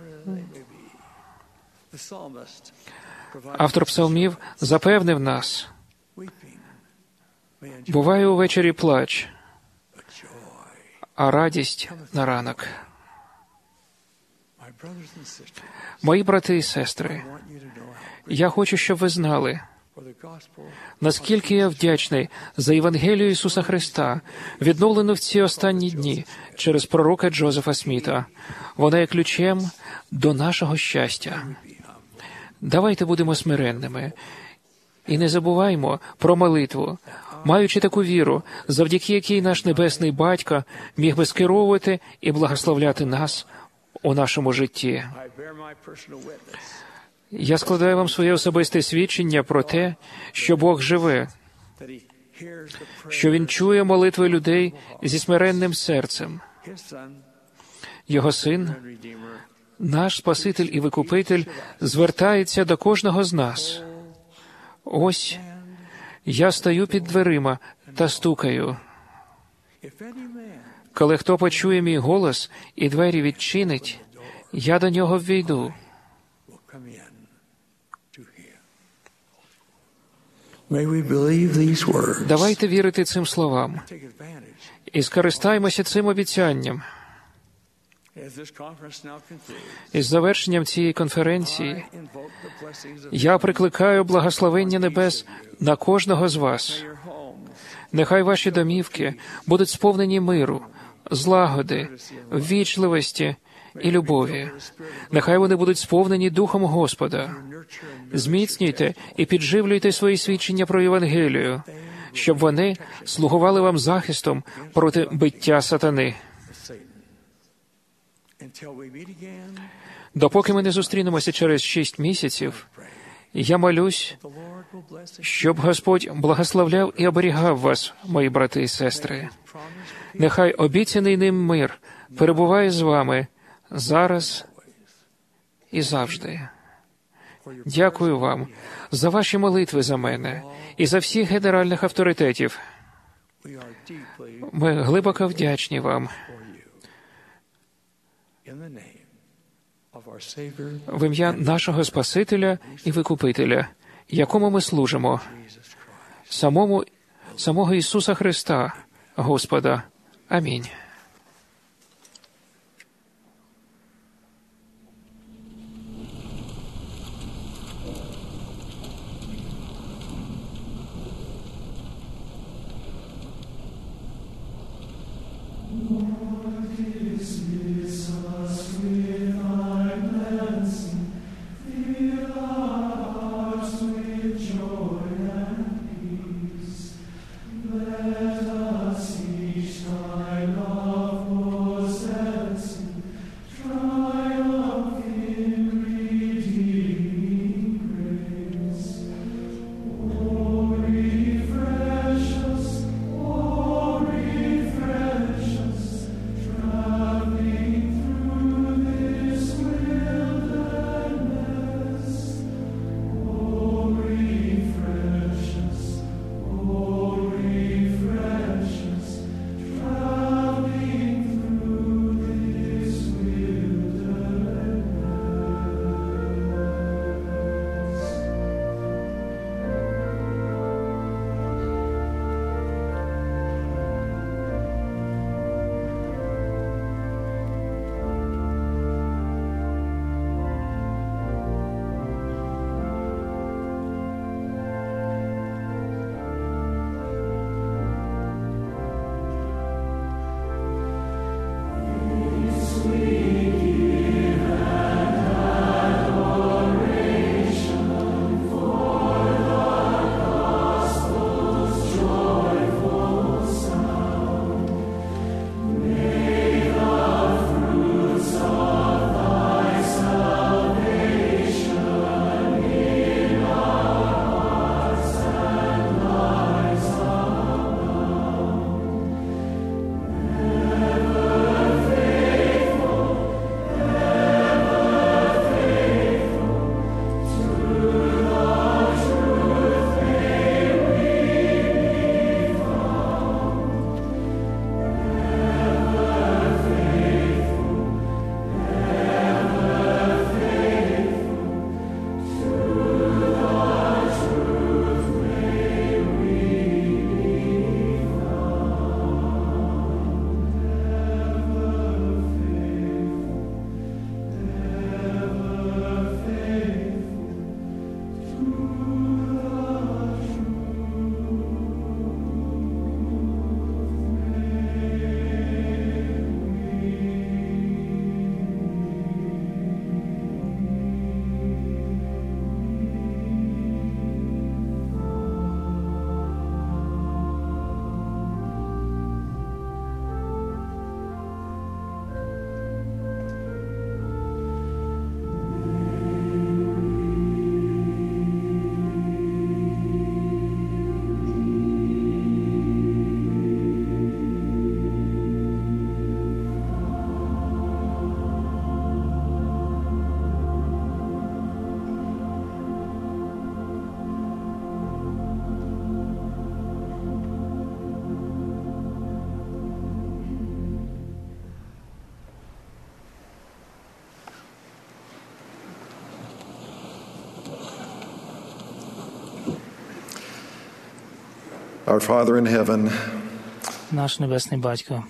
Speaker 4: Автор псалмів запевнив нас: «Буває увечері плач, а радість на ранок». Мої брати і сестри, я хочу, щоб ви знали, наскільки я вдячний за Євангелію Ісуса Христа, відновлену в ці останні дні через пророка Джозефа Сміта. Вона є ключем до нашого щастя. Давайте будемо смиренними і не забуваймо про молитву, маючи таку віру, завдяки якій наш Небесний Батько міг би скеровувати і благословляти нас у нашому житті. Я складаю вам своє особисте свідчення про те, що Бог живе, що Він чує молитви людей зі смиренним серцем. Його Син, наш Спаситель і Викупитель, звертається до кожного з нас. Ось я стою під дверима та стукаю. Коли хто почує мій голос і двері відчинить, я до нього ввійду. Давайте вірити цим словам і скористаємося цим обіцянням. Із завершенням цієї конференції я прикликаю благословення небес на кожного з вас, Нехай ваші домівки будуть сповнені миру, злагоди, ввічливості і любові. Нехай вони будуть сповнені Духом Господа. Зміцнюйте і підживлюйте свої свідчення про Євангелію, щоб вони слугували вам захистом проти биття сатани. Допоки ми не зустрінемося через шість місяців, я молюсь, щоб Господь благословляв і оберігав вас, мої брати і сестри. Нехай обіцяний ним мир перебуває з вами зараз і завжди. Дякую вам за ваші молитви за мене і за всіх генеральних авторитетів. Ми глибоко вдячні вам. В ім'я нашого Спасителя і Викупителя, якому ми служимо, самому, самого Ісуса Христа, Господа. Амінь.
Speaker 10: Our Father in heaven,
Speaker 2: наш Небесний Батько,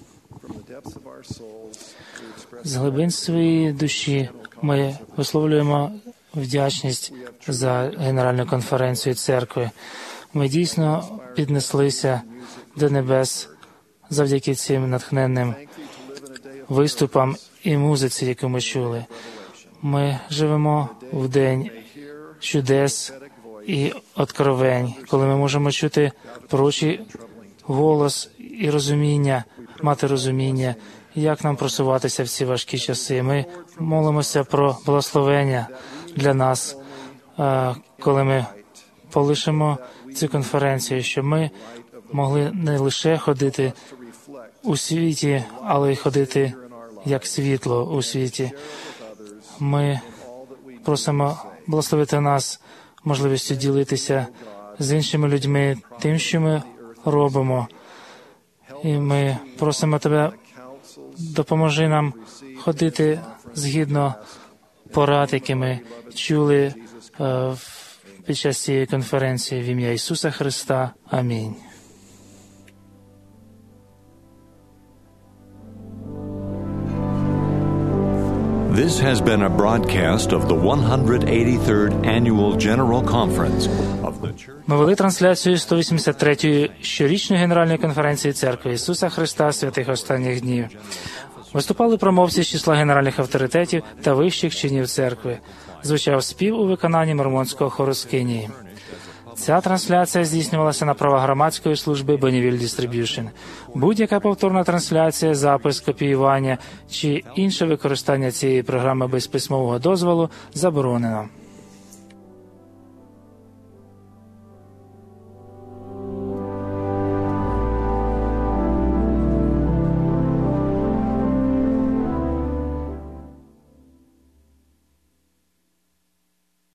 Speaker 2: з глибин своєї душі ми висловлюємо вдячність за Генеральну конференцію церкви. Ми дійсно піднеслися до небес завдяки цим натхненним виступам і музиці, яку ми чули. Ми живемо в день чудес і откровень, коли ми можемо чути пророчий голос і розуміння, мати розуміння, як нам просуватися в ці важкі часи. Ми молимося про благословення для нас, коли ми полишимо цю конференцію, щоб ми могли не лише ходити у світі, але й ходити як світло у світі. Ми просимо благословити нас можливістю ділитися з іншими людьми тим, що ми робимо. І ми просимо Тебе, допоможи нам ходити згідно порад, які ми чули е, під час цієї конференції. В ім'я Ісуса Христа. Амінь.
Speaker 1: This has been a broadcast of the one hundred eighty-third Annual General Conference of the Church.
Speaker 2: Ми вели трансляцію сто вісімдесят третьої щорічної Генеральної конференції Церкви Ісуса Христа святих останніх днів. Виступали промовці з числа генеральних авторитетів та вищих чинів церкви. Звучав спів у виконанні Мормонського хору Скинії. Ця трансляція здійснювалася на правах громадської служби Bonneville Distribution. Будь-яка повторна трансляція, запис, копіювання чи інше використання цієї програми без письмового дозволу заборонено.